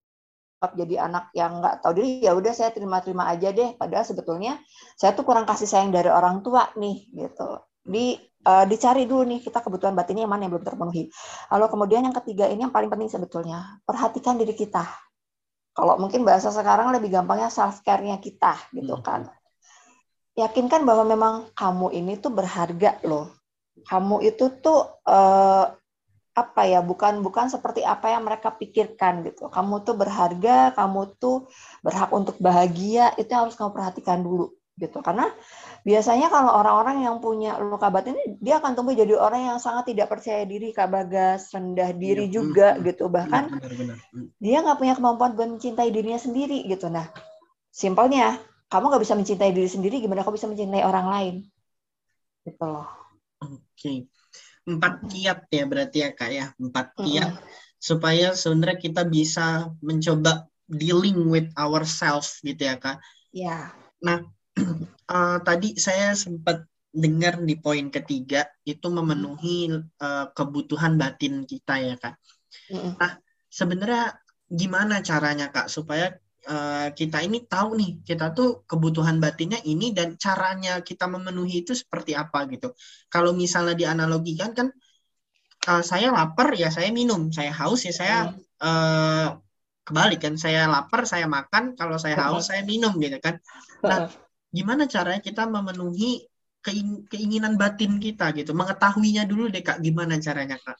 jadi anak yang nggak tahu diri, ya udah saya terima-terima aja deh. Padahal sebetulnya saya tuh kurang kasih sayang dari orang tua nih, gitu. Di uh, dicari dulu nih kita kebutuhan batinnya yang mana yang belum terpenuhi. Lalu kemudian yang ketiga ini yang paling penting sebetulnya, perhatikan diri kita. Kalau mungkin bahasa sekarang lebih gampangnya self care-nya kita, gitu kan. Yakinkan bahwa memang kamu ini tuh berharga loh. Kamu itu tuh uh, apa ya, bukan bukan seperti apa yang mereka pikirkan gitu. Kamu tuh berharga, kamu tuh berhak untuk bahagia, itu harus kamu perhatikan dulu gitu. Karena biasanya kalau orang-orang yang punya luka batin ini dia akan tumbuh jadi orang yang sangat tidak percaya diri, Kak Bagas, rendah diri ya, juga hmm, gitu. Bahkan benar, benar, benar. Dia nggak punya kemampuan buat mencintai dirinya sendiri gitu. Nah, simpelnya kamu nggak bisa mencintai diri sendiri, gimana kamu bisa mencintai orang lain? Gitu loh. Oke. Okay. Empat kiat ya berarti ya Kak ya, empat kiat mm-hmm. supaya sebenarnya kita bisa mencoba dealing with ourselves gitu ya Kak. Ya. Yeah. Nah uh, tadi saya sempat dengar di poin ketiga itu memenuhi mm-hmm. uh, kebutuhan batin kita ya Kak. Mm-hmm. Nah sebenarnya gimana caranya Kak supaya Uh, kita ini tahu nih, kita tuh kebutuhan batinnya ini dan caranya kita memenuhi itu seperti apa gitu. Kalau misalnya dianalogikan kan, uh, saya lapar ya saya minum, saya haus ya saya uh, kebalik kan, saya lapar saya makan, kalau saya haus saya minum gitu kan. Nah, gimana caranya kita memenuhi keinginan batin kita gitu, mengetahuinya dulu deh Kak, gimana caranya Kak?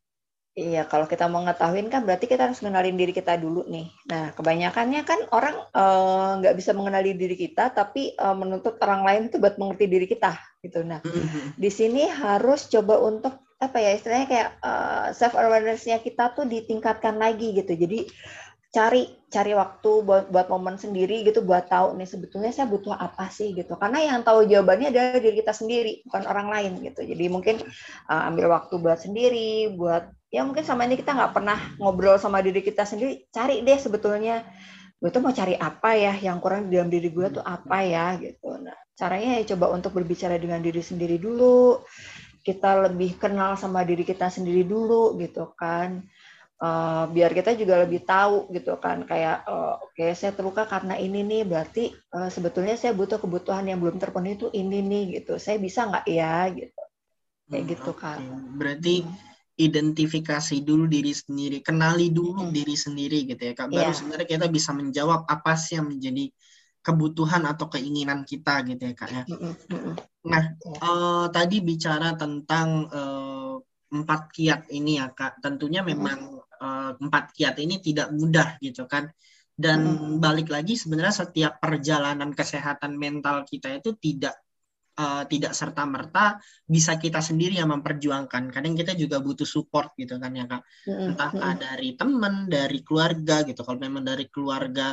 Iya, kalau kita mau ngetahuin kan berarti kita harus mengenalin diri kita dulu nih. Nah, kebanyakannya kan orang nggak uh, bisa mengenali diri kita, tapi uh, menuntut orang lain itu buat mengerti diri kita, gitu. Nah, di sini harus coba untuk apa ya istilahnya kayak uh, self awareness-nya kita tuh ditingkatkan lagi gitu. Jadi cari cari waktu buat buat momen sendiri gitu, buat tahu nih sebetulnya saya butuh apa sih gitu. Karena yang tahu jawabannya adalah diri kita sendiri, bukan orang lain gitu. Jadi mungkin uh, ambil waktu buat sendiri, buat ya mungkin sama ini kita nggak pernah ngobrol sama diri kita sendiri, cari deh sebetulnya gue tuh mau cari apa ya, yang kurang di dalam diri gue tuh apa ya gitu. Nah, caranya ya coba untuk berbicara dengan diri sendiri dulu, kita lebih kenal sama diri kita sendiri dulu gitu kan. Uh, biar kita juga lebih tahu gitu kan, kayak uh, oke okay, saya terluka karena ini nih, berarti uh, sebetulnya saya butuh kebutuhan yang belum terpenuhi itu ini nih gitu, saya bisa nggak ya gitu, kayak hmm, gitu kan. Okay. Berarti hmm. identifikasi dulu diri sendiri, kenali dulu hmm. diri sendiri gitu ya Kak, baru yeah. sebenarnya kita bisa menjawab apa sih yang menjadi kebutuhan atau keinginan kita gitu ya Kak ya. Hmm. Hmm. Nah yeah. uh, tadi bicara tentang uh, empat kiat ini ya Kak, tentunya memang hmm. uh, empat kiat ini tidak mudah gitu kan, dan hmm. balik lagi sebenarnya setiap perjalanan kesehatan mental kita itu tidak uh, tidak serta-merta bisa kita sendiri yang memperjuangkan, kadang kita juga butuh support gitu kan ya Kak, hmm. entah hmm. dari teman, dari keluarga gitu. Kalau memang dari keluarga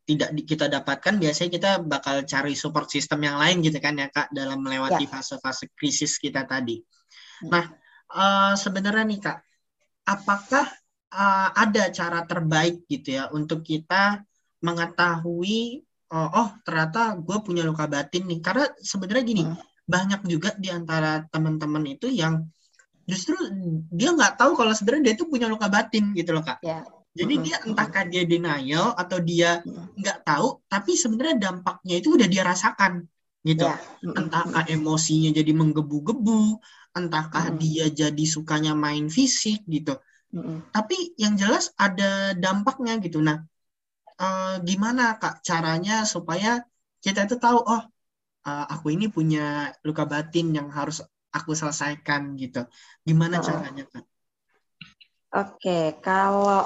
tidak di- kita dapatkan, biasanya kita bakal cari support system yang lain gitu kan ya Kak, dalam melewati Ya. fase-fase krisis kita tadi. Hmm. Nah, eh, sebenarnya nih Kak, apakah eh, ada cara terbaik gitu ya untuk kita mengetahui, oh, oh ternyata gue punya luka batin nih. Karena sebenarnya gini, Hmm. banyak juga di antara teman-teman itu yang justru dia nggak tahu kalau sebenarnya dia itu punya luka batin gitu loh Kak. Ya. Jadi Mm-mm. dia Mm-mm. entahkah dia denial atau dia Mm-mm. nggak tahu, tapi sebenarnya dampaknya itu udah dia rasakan gitu. Ya. Mm-mm. Entahkah emosinya jadi menggebu-gebu, entahkah Mm-mm. dia jadi sukanya main fisik gitu. Mm-mm. Tapi yang jelas ada dampaknya gitu. Nah, eh, gimana Kak caranya supaya kita itu tahu, oh eh, aku ini punya luka batin yang harus aku selesaikan gitu. Gimana Uh-uh. caranya Kak? Oke, kalau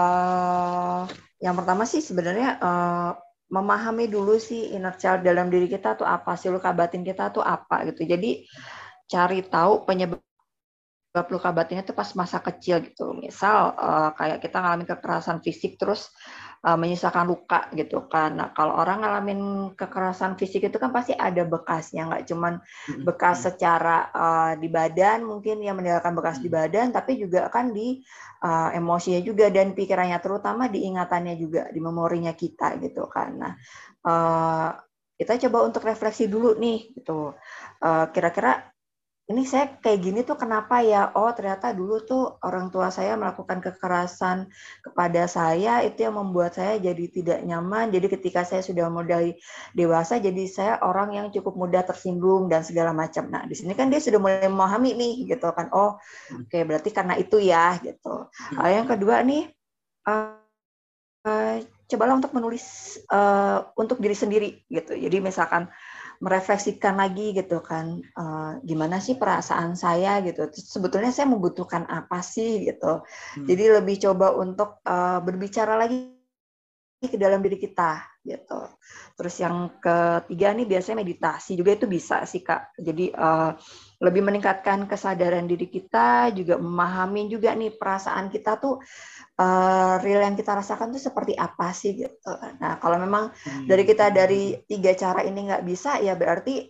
uh, yang pertama sih sebenarnya uh, memahami dulu sih inner child dalam diri kita tuh apa sih, luka batin kita tuh apa gitu. Jadi cari tahu penyebab luka batinnya itu pas masa kecil gitu. Misal uh, kayak kita ngalamin kekerasan fisik terus uh, menyisakan luka gitu kan. Nah, kalau orang ngalamin kekerasan fisik itu kan pasti ada bekasnya, nggak cuman bekas secara uh, di badan mungkin yang meninggalkan bekas di badan, tapi juga kan di uh, emosinya juga dan pikirannya, terutama di ingatannya juga, di memorinya kita gitu kan. Nah, uh, kita coba untuk refleksi dulu nih gitu. Uh, kira-kira ini saya kayak gini tuh kenapa ya? Oh, ternyata dulu tuh orang tua saya melakukan kekerasan kepada saya, itu yang membuat saya jadi tidak nyaman. Jadi ketika saya sudah mulai dewasa, jadi saya orang yang cukup mudah tersinggung dan segala macam. Nah, di sini kan dia sudah mulai memahami nih, gitu kan. Oh, oke, okay, berarti karena itu ya, gitu. Uh, yang kedua nih, uh, uh, cobalah untuk menulis uh, untuk diri sendiri, gitu. Jadi misalkan merefleksikan lagi gitu kan, uh, gimana sih perasaan saya gitu, sebetulnya saya membutuhkan apa sih gitu. Hmm. Jadi lebih coba untuk uh, berbicara lagi ke dalam diri kita gitu. Terus yang ketiga nih biasanya meditasi juga itu bisa sih Kak. Jadi uh, lebih meningkatkan kesadaran diri kita, juga memahami juga nih perasaan kita tuh uh, real yang kita rasakan tuh seperti apa sih gitu. Nah kalau memang dari kita dari tiga cara ini nggak bisa, ya berarti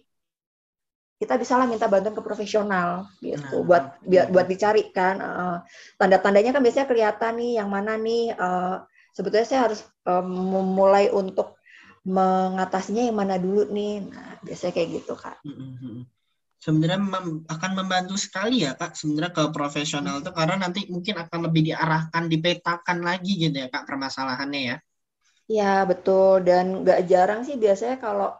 kita bisa lah minta bantuan ke profesional gitu, nah, buat biar buat dicari kan uh, tanda-tandanya kan biasanya kelihatan nih yang mana nih uh, sebetulnya saya harus um, memulai untuk mengatasinya yang mana dulu nih. Nah biasanya kayak gitu Kak. Sebenarnya mem- akan membantu sekali ya Kak sebenarnya ke profesional itu, karena nanti mungkin akan lebih diarahkan, dipetakan lagi gitu ya Kak permasalahannya ya. Ya betul, dan nggak jarang sih biasanya kalau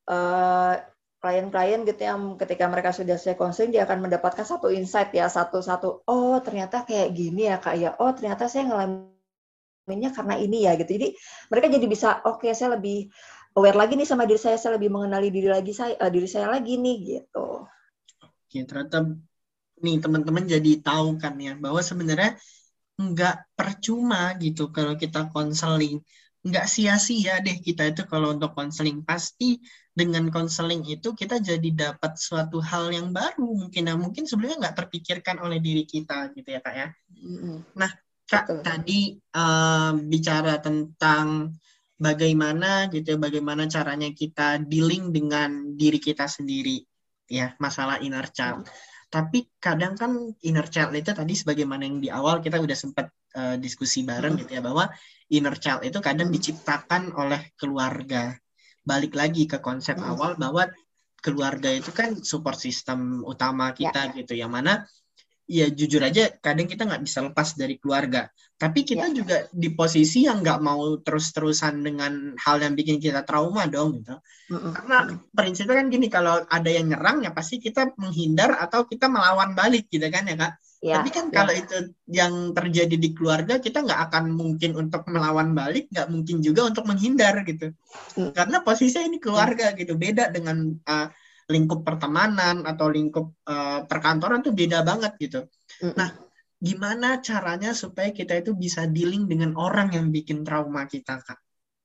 uh, klien-klien gitu yang ketika mereka sudah selesai konseling, dia akan mendapatkan satu insight ya, satu-satu, oh ternyata kayak gini ya Kak ya, oh ternyata saya ngalaminnya karena ini ya gitu. Jadi mereka jadi bisa, oke okay, saya lebih aware lagi nih sama diri saya, saya lebih mengenali diri lagi saya, uh, diri saya lagi nih gitu. Oke, ternyata nih teman-teman jadi tahu kan ya, bahwa sebenarnya nggak percuma gitu kalau kita konseling. Nggak sia-sia deh kita itu kalau untuk konseling. Pasti dengan konseling itu kita jadi dapat suatu hal yang baru mungkin. Nah, mungkin sebelumnya nggak terpikirkan oleh diri kita gitu ya Kak ya. Mm-hmm. Nah Kak, betul. Tadi uh, bicara tentang bagaimana gitu ya, bagaimana caranya kita dealing dengan diri kita sendiri ya, masalah inner child. Mm-hmm. Tapi kadang kan inner child itu tadi sebagaimana yang di awal kita udah sempat uh, diskusi bareng gitu ya, bahwa inner child itu kadang diciptakan oleh keluarga. Balik lagi ke konsep awal bahwa keluarga itu kan support system utama kita ya. Gitu, yang mana ya jujur aja kadang kita nggak bisa lepas dari keluarga. Tapi kita ya. Juga di posisi yang nggak mau terus-terusan dengan hal yang bikin kita trauma dong gitu. Mm-mm. Karena prinsipnya kan gini, kalau ada yang nyerang ya pasti kita menghindar atau kita melawan balik gitu kan ya Kak. Ya, tapi kan ya. Kalau itu yang terjadi di keluarga, kita nggak akan mungkin untuk melawan balik, nggak mungkin juga untuk menghindar gitu. Mm. Karena posisinya ini keluarga mm. gitu, beda dengan uh, lingkup pertemanan atau lingkup uh, perkantoran tuh beda banget gitu. Mm-mm. Nah, gimana caranya supaya kita itu bisa dealing dengan orang yang bikin trauma kita, Kak?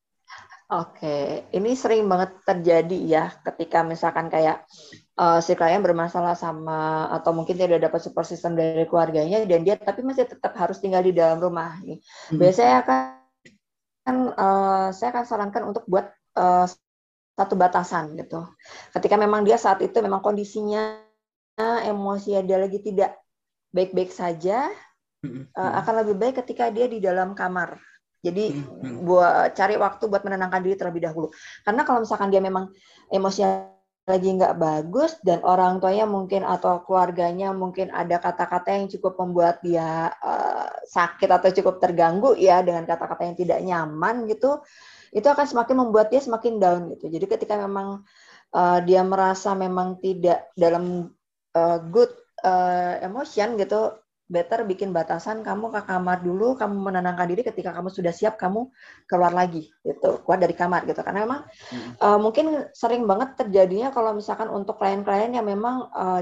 Oke, ini sering banget terjadi ya ketika misalkan kayak uh, si klien bermasalah sama atau mungkin dia udah dapat support system dari keluarganya dan dia tapi masih tetap harus tinggal di dalam rumah nih. Mm-hmm. Biasanya kan uh, saya akan sarankan untuk buat uh, satu batasan gitu. Ketika memang dia saat itu memang kondisinya emosi dia lagi tidak baik-baik saja, Mm-mm. uh, akan lebih baik ketika dia di dalam kamar. Jadi Mm-mm. buat cari waktu buat menenangkan diri terlebih dahulu. Karena kalau misalkan dia memang emosi lagi nggak bagus dan orang tuanya mungkin atau keluarganya mungkin ada kata-kata yang cukup membuat dia uh, sakit atau cukup terganggu ya dengan kata-kata yang tidak nyaman gitu, itu akan semakin membuat dia semakin down gitu. Jadi ketika memang uh, dia merasa memang tidak dalam uh, good uh, emotion gitu, better bikin batasan, kamu ke kamar dulu, kamu menenangkan diri, ketika kamu sudah siap kamu keluar lagi gitu, keluar dari kamar gitu. Karena memang Mm-mm. uh, mungkin sering banget terjadinya kalau misalkan untuk klien-klien yang memang uh,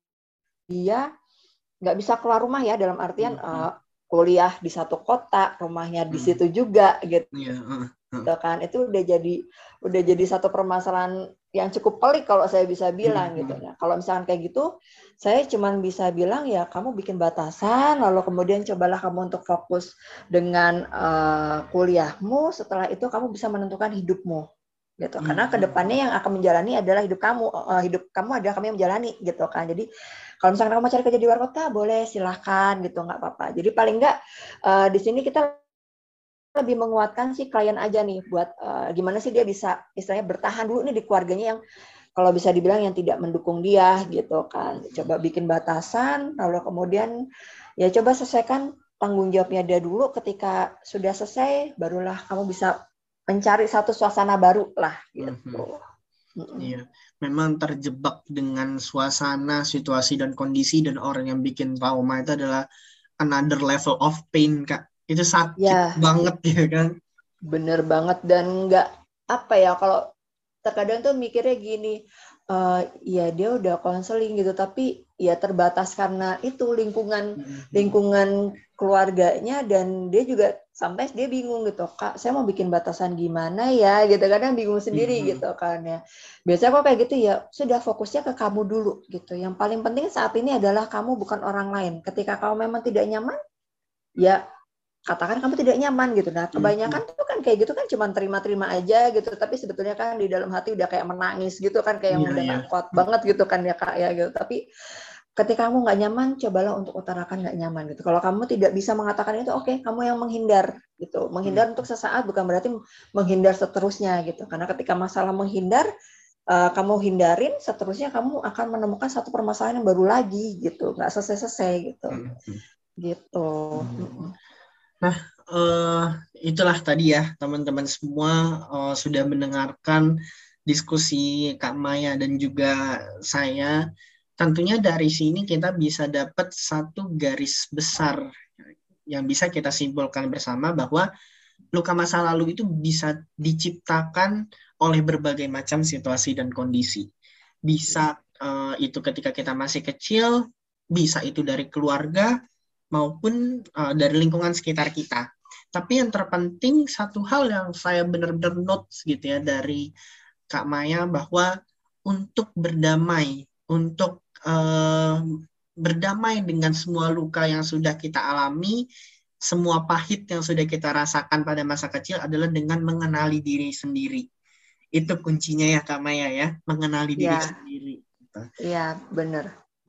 dia nggak bisa keluar rumah ya, dalam artian Mm-mm. uh, kuliah di satu kota, rumahnya di Mm-mm. situ juga gitu. Iya, uh, uh. Kan itu udah jadi udah jadi satu permasalahan yang cukup pelik kalau saya bisa bilang Mm-mm. gitu. Nah, kalau misalkan kayak gitu, saya cuma bisa bilang ya kamu bikin batasan, lalu kemudian cobalah kamu untuk fokus dengan uh, kuliahmu. Setelah itu kamu bisa menentukan hidupmu gitu. Karena Mm-mm. kedepannya yang akan menjalani adalah hidup kamu, uh, hidup kamu adalah kamu yang menjalani gitu kan. Jadi kalau misalkan kamu mau cari kerja di luar kota, boleh silahkan gitu, nggak apa-apa. Jadi paling nggak uh, di sini kita lebih menguatkan si klien aja nih buat uh, gimana sih dia bisa istilahnya bertahan dulu nih di keluarganya yang kalau bisa dibilang yang tidak mendukung dia gitu kan. Coba bikin batasan, lalu kemudian ya coba selesaikan tanggung jawabnya dia dulu. Ketika sudah selesai, barulah kamu bisa mencari satu suasana baru lah gitu. Mm-hmm. Iya, memang terjebak dengan suasana, situasi dan kondisi dan orang yang bikin trauma itu adalah another level of pain, Kak. Itu sakit Ya, banget ya kan. bener banget dan nggak apa ya kalau terkadang tuh mikirnya gini, uh, ya dia udah konseling gitu, tapi ya terbatas karena itu lingkungan Mm-hmm. lingkungan keluarganya dan dia juga sampai dia bingung gitu, Kak, saya mau bikin batasan gimana ya gitu, kadang bingung sendiri Mm-hmm. gitu kan ya. Biasanya kok kayak gitu ya sudah fokusnya ke kamu dulu gitu. Yang paling penting saat ini adalah kamu bukan orang lain. Ketika kamu memang tidak nyaman, ya katakan kamu tidak nyaman gitu. Nah, kebanyakan tuh kan kayak gitu kan cuma terima-terima aja gitu, tapi sebetulnya kan di dalam hati udah kayak menangis gitu kan, kayak Iya, yang udah iya. nggak kuat banget gitu kan ya Kak ya gitu. Tapi ketika kamu nggak nyaman, cobalah untuk utarakan nggak nyaman gitu. Kalau kamu tidak bisa mengatakan itu, oke, okay, kamu yang menghindar gitu. Menghindar Mm-hmm. untuk sesaat bukan berarti menghindar seterusnya gitu. Karena ketika masalah menghindar, uh, kamu hindarin, seterusnya kamu akan menemukan satu permasalahan yang baru lagi gitu, nggak selesai-selesai gitu. Mm-hmm. Gitu. Mm-hmm. Nah, uh, itulah tadi ya teman-teman semua uh, sudah mendengarkan diskusi Kak Maya dan juga saya. Tentunya dari sini kita bisa dapat satu garis besar yang bisa kita simpulkan bersama bahwa luka masa lalu itu bisa diciptakan oleh berbagai macam situasi dan kondisi. Bisa uh, itu ketika kita masih kecil, bisa itu dari keluarga, maupun uh, dari lingkungan sekitar kita. Tapi yang terpenting satu hal yang saya benar-benar notes gitu ya dari Kak Maya bahwa untuk berdamai, untuk uh, berdamai dengan semua luka yang sudah kita alami, semua pahit yang sudah kita rasakan pada masa kecil adalah dengan mengenali diri sendiri. Itu kuncinya ya Kak Maya ya, mengenali diri Ya, sendiri. iya benar.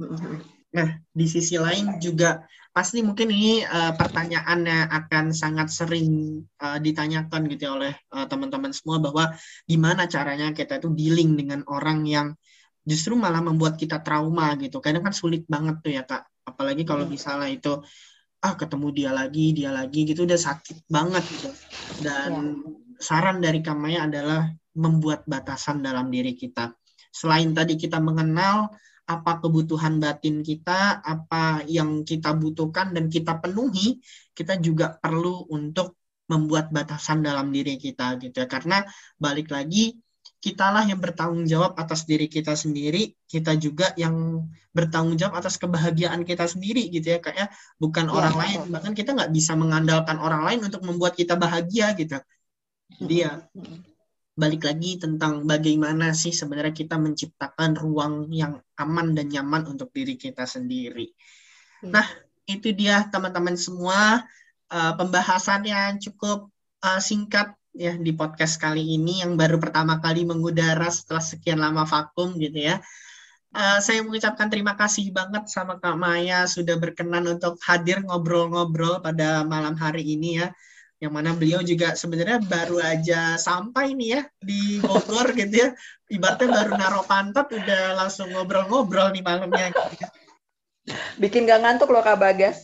Nah, di sisi lain juga pasti mungkin ini uh, pertanyaan yang akan sangat sering uh, ditanyakan gitu ya oleh uh, teman-teman semua bahwa gimana caranya kita itu dealing dengan orang yang justru malah membuat kita trauma gitu. Kadang kan sulit banget tuh ya Kak. Apalagi kalau misalnya itu ah ketemu dia lagi, dia lagi gitu udah sakit banget gitu. Dan Ya. saran dari Kamaya adalah membuat batasan dalam diri kita. Selain tadi kita mengenal apa kebutuhan batin kita, apa yang kita butuhkan dan kita penuhi, kita juga perlu untuk membuat batasan dalam diri kita gitu ya. Karena balik lagi kitalah yang bertanggung jawab atas diri kita sendiri, kita juga yang bertanggung jawab atas kebahagiaan kita sendiri gitu ya kayak bukan Ya, orang lain, bahkan kita nggak bisa mengandalkan orang lain untuk membuat kita bahagia gitu. Jadi ya balik lagi tentang bagaimana sih sebenarnya kita menciptakan ruang yang aman dan nyaman untuk diri kita sendiri. Nah, itu dia teman-teman semua uh, pembahasan yang cukup uh, singkat ya di podcast kali ini yang baru pertama kali mengudara setelah sekian lama vakum gitu ya. Uh, saya mengucapkan terima kasih banget sama Kak Maya sudah berkenan untuk hadir ngobrol-ngobrol pada malam hari ini ya. Yang mana beliau juga sebenarnya baru aja sampai nih ya di Bogor gitu ya. Ibaratnya baru naruh pantat udah langsung ngobrol-ngobrol nih malamnya gitu ya. Bikin gak ngantuk loh Kak Bagas.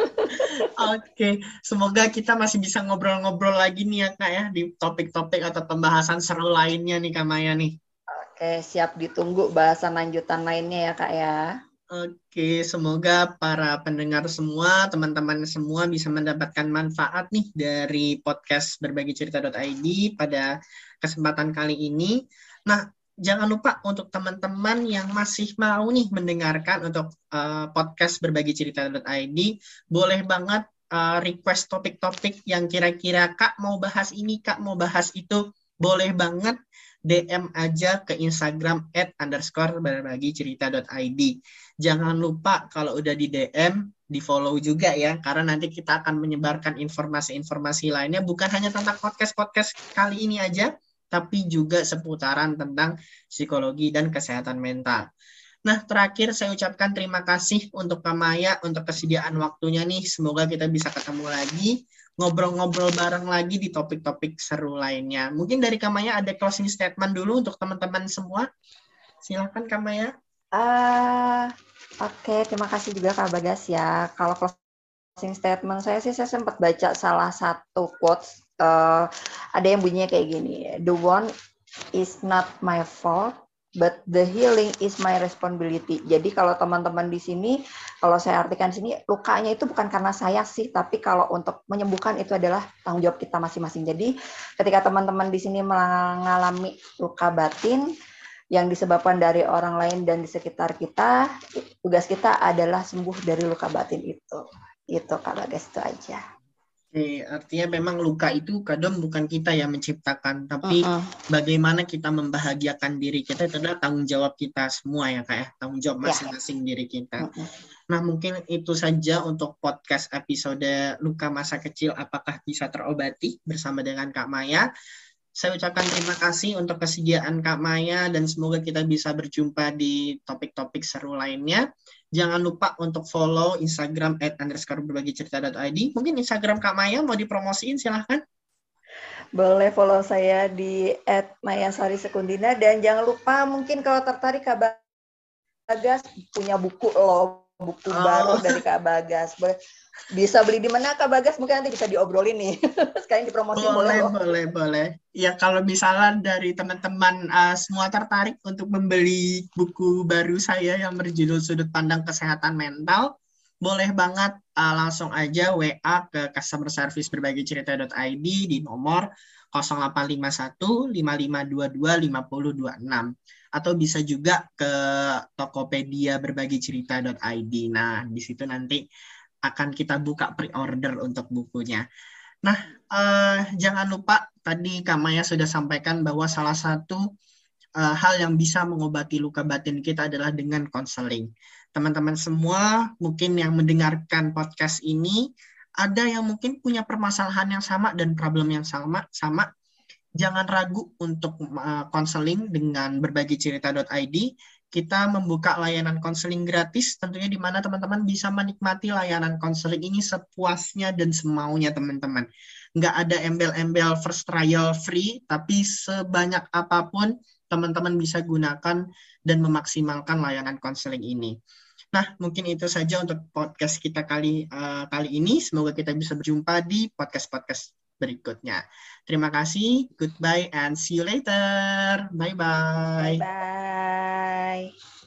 Oke, semoga kita masih bisa ngobrol-ngobrol lagi nih ya Kak ya di topik-topik atau pembahasan seru lainnya nih Kak Maya nih. Oke, siap ditunggu bahasan lanjutan lainnya ya Kak ya. Oke, semoga para pendengar semua, teman-teman semua bisa mendapatkan manfaat nih dari podcast berbagi cerita dot i d pada kesempatan kali ini. Nah, jangan lupa untuk teman-teman yang masih mau nih mendengarkan untuk uh, podcast berbagi cerita dot i d, boleh banget uh, request topik-topik yang kira-kira Kak mau bahas ini, Kak mau bahas itu, boleh banget D M aja ke Instagram at underscore berbagi cerita dot i d. Jangan lupa kalau udah di D M, di follow juga ya, karena nanti kita akan menyebarkan informasi-informasi lainnya, bukan hanya tentang podcast-podcast kali ini aja, tapi juga seputaran tentang psikologi dan kesehatan mental. Nah, terakhir saya ucapkan terima kasih untuk Kak Maya untuk kesediaan waktunya nih. Semoga kita bisa ketemu lagi, ngobrol-ngobrol bareng lagi di topik-topik seru lainnya. Mungkin dari Kak Maya ada closing statement dulu untuk teman-teman semua. Silakan Kak Maya. Uh, Oke, okay. Terima kasih juga Kak Bagas ya. Kalau closing statement saya sih, saya sempat baca salah satu quotes. Uh, ada yang bunyinya kayak gini, the one is not my fault, but the healing is my responsibility. Jadi kalau teman-teman di sini, kalau saya artikan di sini, lukanya itu bukan karena saya sih, tapi kalau untuk menyembuhkan itu adalah tanggung jawab kita masing-masing. Jadi ketika teman-teman di sini mengalami luka batin yang disebabkan dari orang lain dan di sekitar kita, tugas kita adalah sembuh dari luka batin itu. Itu Kak Bagas, itu aja. Oke, artinya memang luka itu kadang bukan kita yang menciptakan, tapi uh-uh. bagaimana kita membahagiakan diri kita itu adalah tanggung jawab kita semua ya Kak ya, tanggung jawab masing-masing ya. Diri kita. Uh-uh. Nah mungkin itu saja untuk podcast episode Luka Masa Kecil Apakah Bisa Terobati bersama dengan Kak Maya. Saya ucapkan terima kasih untuk kesediaan Kak Maya dan semoga kita bisa berjumpa di topik-topik seru lainnya. Jangan lupa untuk follow Instagram at underscore berbagi cerita dot i d. Mungkin Instagram Kak Maya mau dipromosiin, silahkan. Boleh follow saya di at mayasari sekundina. Dan jangan lupa mungkin kalau tertarik Kak Bagas punya buku loh, buku oh. baru dari Kak Bagas. Boleh. Bisa beli di mana Kak Bagas? Mungkin nanti bisa diobrolin nih. Sekarang dipromosi boleh. Boleh, boleh, boleh. Ya kalau misalnya dari teman-teman uh, semua tertarik untuk membeli buku baru saya yang berjudul Sudut Pandang Kesehatan Mental, boleh banget uh, langsung aja W A ke customer service berbagi cerita dot i d di nomor nol delapan lima satu lima lima dua dua lima nol dua enam. Atau bisa juga ke Tokopedia berbagi cerita dot i d. Nah, di situ nanti akan kita buka pre-order untuk bukunya. Nah, eh, jangan lupa tadi Kak Maya sudah sampaikan bahwa salah satu eh, hal yang bisa mengobati luka batin kita adalah dengan konseling. Teman-teman semua mungkin yang mendengarkan podcast ini, ada yang mungkin punya permasalahan yang sama dan problem yang sama, sama. Jangan ragu untuk konseling uh, dengan berbagi cerita dot i d. Kita membuka layanan konseling gratis, tentunya di mana teman-teman bisa menikmati layanan konseling ini sepuasnya dan semaunya teman-teman. Nggak ada embel-embel first trial free, tapi sebanyak apapun teman-teman bisa gunakan dan memaksimalkan layanan konseling ini. Nah, mungkin itu saja untuk podcast kita kali uh, kali ini. Semoga kita bisa berjumpa di podcast-podcast berikutnya. Terima kasih, goodbye, and see you later. Bye-bye. Bye-bye.